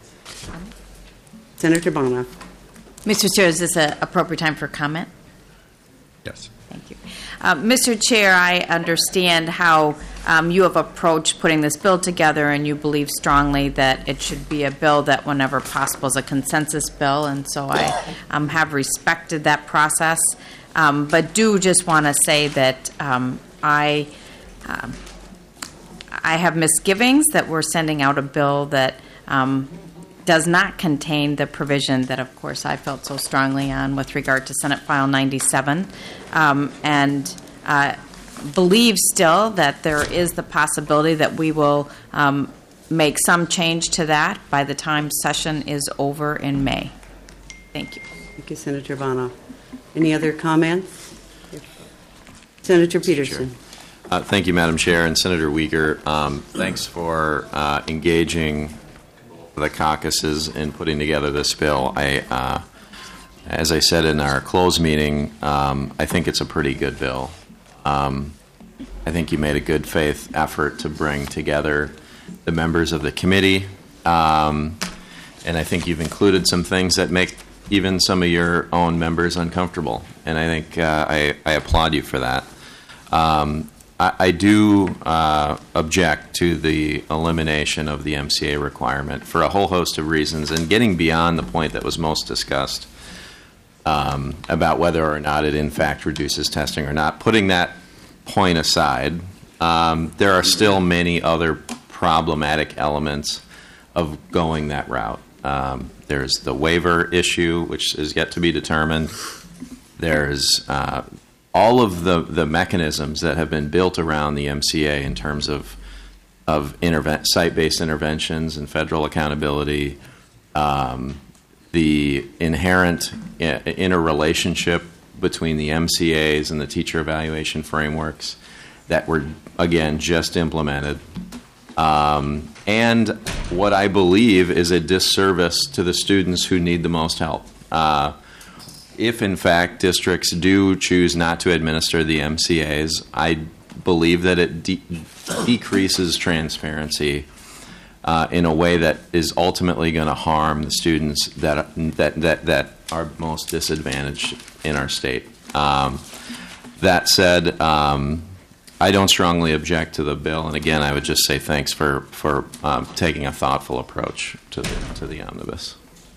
Senator Bonoff. Mister Chair, is this an appropriate time for comment? Yes. Thank you. Uh, Mister Chair, I understand how um, you have approached putting this bill together, and you believe strongly that it should be a bill that, whenever possible, is a consensus bill, and so I um, have respected that process. Um, but do just want to say that um, I um, I have misgivings that we're sending out a bill that um, does not contain the provision that, of course, I felt so strongly on with regard to Senate File ninety-seven, um, and uh, believe still that there is the possibility that we will um, make some change to that by the time session is over in May. Thank you. Thank you, Senator Bonoff. Any other comments? Senator Peterson. Uh, thank you, Madam Chair. And Senator Uyghur, um, thanks for uh, engaging the caucuses in putting together this bill. I, uh, as I said in our closed meeting, um, I think it's a pretty good bill. Um, I think you made a good faith effort to bring together the members of the committee, um, and I think you've included some things that make even some of your own members uncomfortable, and I think uh, I, I applaud you for that. Um, I, I do uh, object to the elimination of the M C A requirement for a whole host of reasons, and getting beyond the point that was most discussed um, about whether or not it in fact reduces testing or not. Putting that point aside, um, there are still many other problematic elements of going that route. Um, there's the waiver issue, which is yet to be determined. There's uh, all of the, the mechanisms that have been built around the M C A in terms of of interve- site-based interventions and federal accountability, um, the inherent I- interrelationship between the M C As and the teacher evaluation frameworks, that were, again, just implemented. Um, and what I believe is a disservice to the students who need the most help. Uh, if, in fact, districts do choose not to administer the M C As, I believe that it de- decreases transparency uh, in a way that is ultimately going to harm the students that, that, that, that are most disadvantaged in our state. Um, that said, um, I don't strongly object to the bill, and again, I would just say thanks for for um, taking a thoughtful approach to the to the omnibus.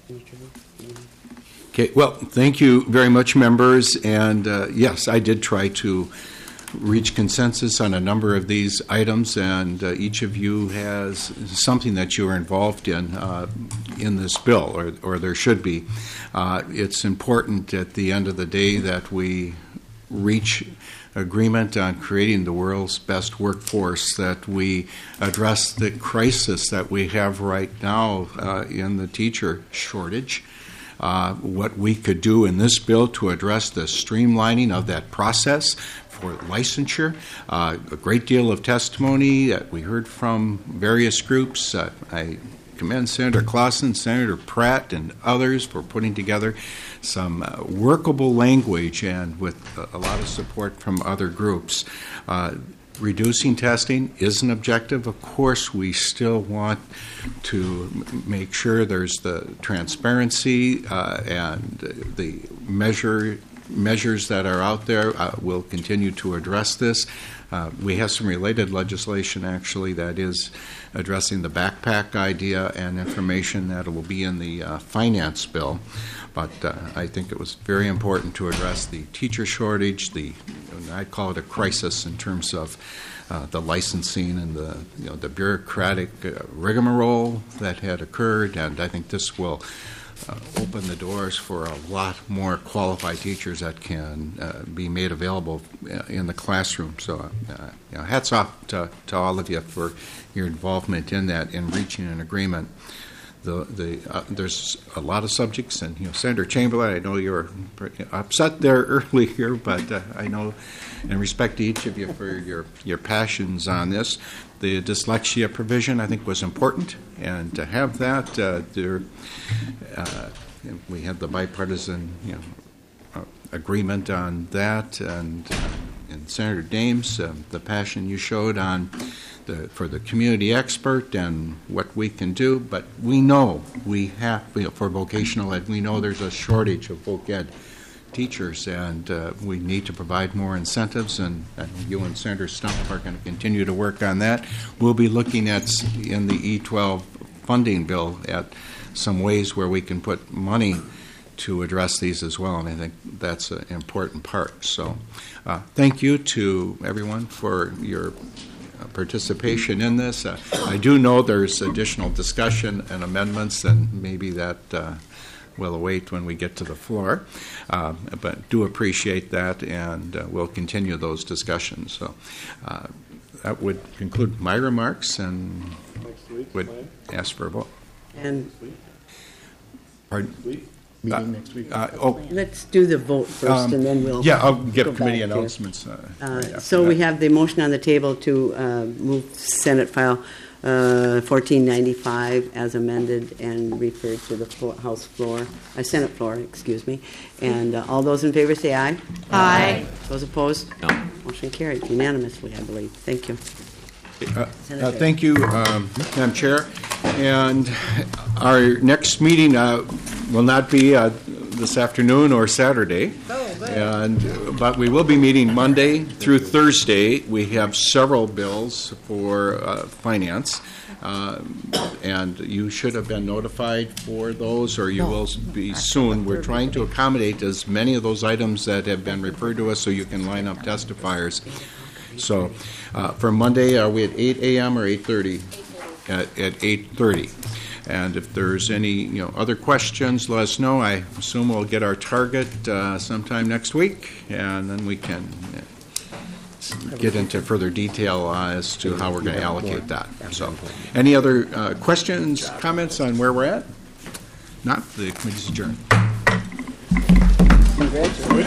Okay, well, thank you very much, members. And uh, yes, I did try to reach consensus on a number of these items, and uh, each of you has something that you are involved in uh, in this bill, or, or there should be. Uh, it's important at the end of the day that we reach agreement on creating the world's best workforce, that we address the crisis that we have right now uh, in the teacher shortage. Uh, what we could do in this bill to address the streamlining of that process for licensure. Uh, a great deal of testimony that we heard from various groups. Uh, I commend Senator Clausen, Senator Pratt, and others for putting together some uh, workable language, and with a, a lot of support from other groups. Uh, reducing testing is an objective. Of course, we still want to m- make sure there's the transparency uh, and the measure measures that are out there. Uh, will continue to address this. Uh, we have some related legislation, actually, that is addressing the backpack idea and information that will be in the uh, finance bill. But uh, I think it was very important to address the teacher shortage, the, I call it a crisis in terms of uh, the licensing and the, you know, the bureaucratic uh, rigmarole that had occurred, and I think this will Uh, open the doors for a lot more qualified teachers that can uh, be made available in the classroom. So, uh, you know, hats off to, to all of you for your involvement in that, in reaching an agreement. The, the, uh, there's a lot of subjects, and you know, Senator Chamberlain, I know you were upset there earlier, but uh, I know and respect each of you for your, your passions on this. The dyslexia provision, I think, was important, and to have that, uh, there, uh, we had the bipartisan, you know, uh, agreement on that, and, uh, and Senator Dames, uh, the passion you showed on the, for the community expert and what we can do. But we know we have, you know, for vocational ed, we know there's a shortage of voc ed teachers, and uh, we need to provide more incentives, and, and you and Senator Stump are going to continue to work on that. We'll be looking at, in the E twelve funding bill, at some ways where we can put money to address these as well, and I think that's an important part. So uh, thank you to everyone for your participation in this. Uh, I do know there's additional discussion and amendments, and maybe that uh, we'll await when we get to the floor, uh, but do appreciate that, and uh, we'll continue those discussions. So uh, that would conclude my remarks, and would ask for a vote. And Pardon? Meeting next week. Uh, oh, let's do the vote first, Um, and then we'll. yeah, I'll give go committee back to- announcements, uh, Uh, right after so we that. have the motion on the table to uh, move Senate file uh, fourteen ninety-five as amended and referred to the floor, House floor, uh, Senate floor, excuse me. And uh, all those in favor say aye. Aye. Those opposed? No. Motion carried unanimously, I believe. Thank you. Uh, uh, Thank you, um, Madam Chair. And our next meeting uh, will not be uh, this afternoon or Saturday. And, but we will be meeting Monday through Thursday. We have several bills for uh, finance. Uh, and you should have been notified for those, or you will be soon. We're trying to accommodate as many of those items that have been referred to us so you can line up testifiers. So uh, for Monday, are we at eight a.m. or eight thirty? At, at eight thirty. And if there's any, you know, other questions, let us know. I assume we'll get our target uh, sometime next week, and then we can uh, get into further detail uh, as to how we're going to allocate that. So, any other uh, questions, comments on where we're at? Not, the committee's adjourned. Congratulations.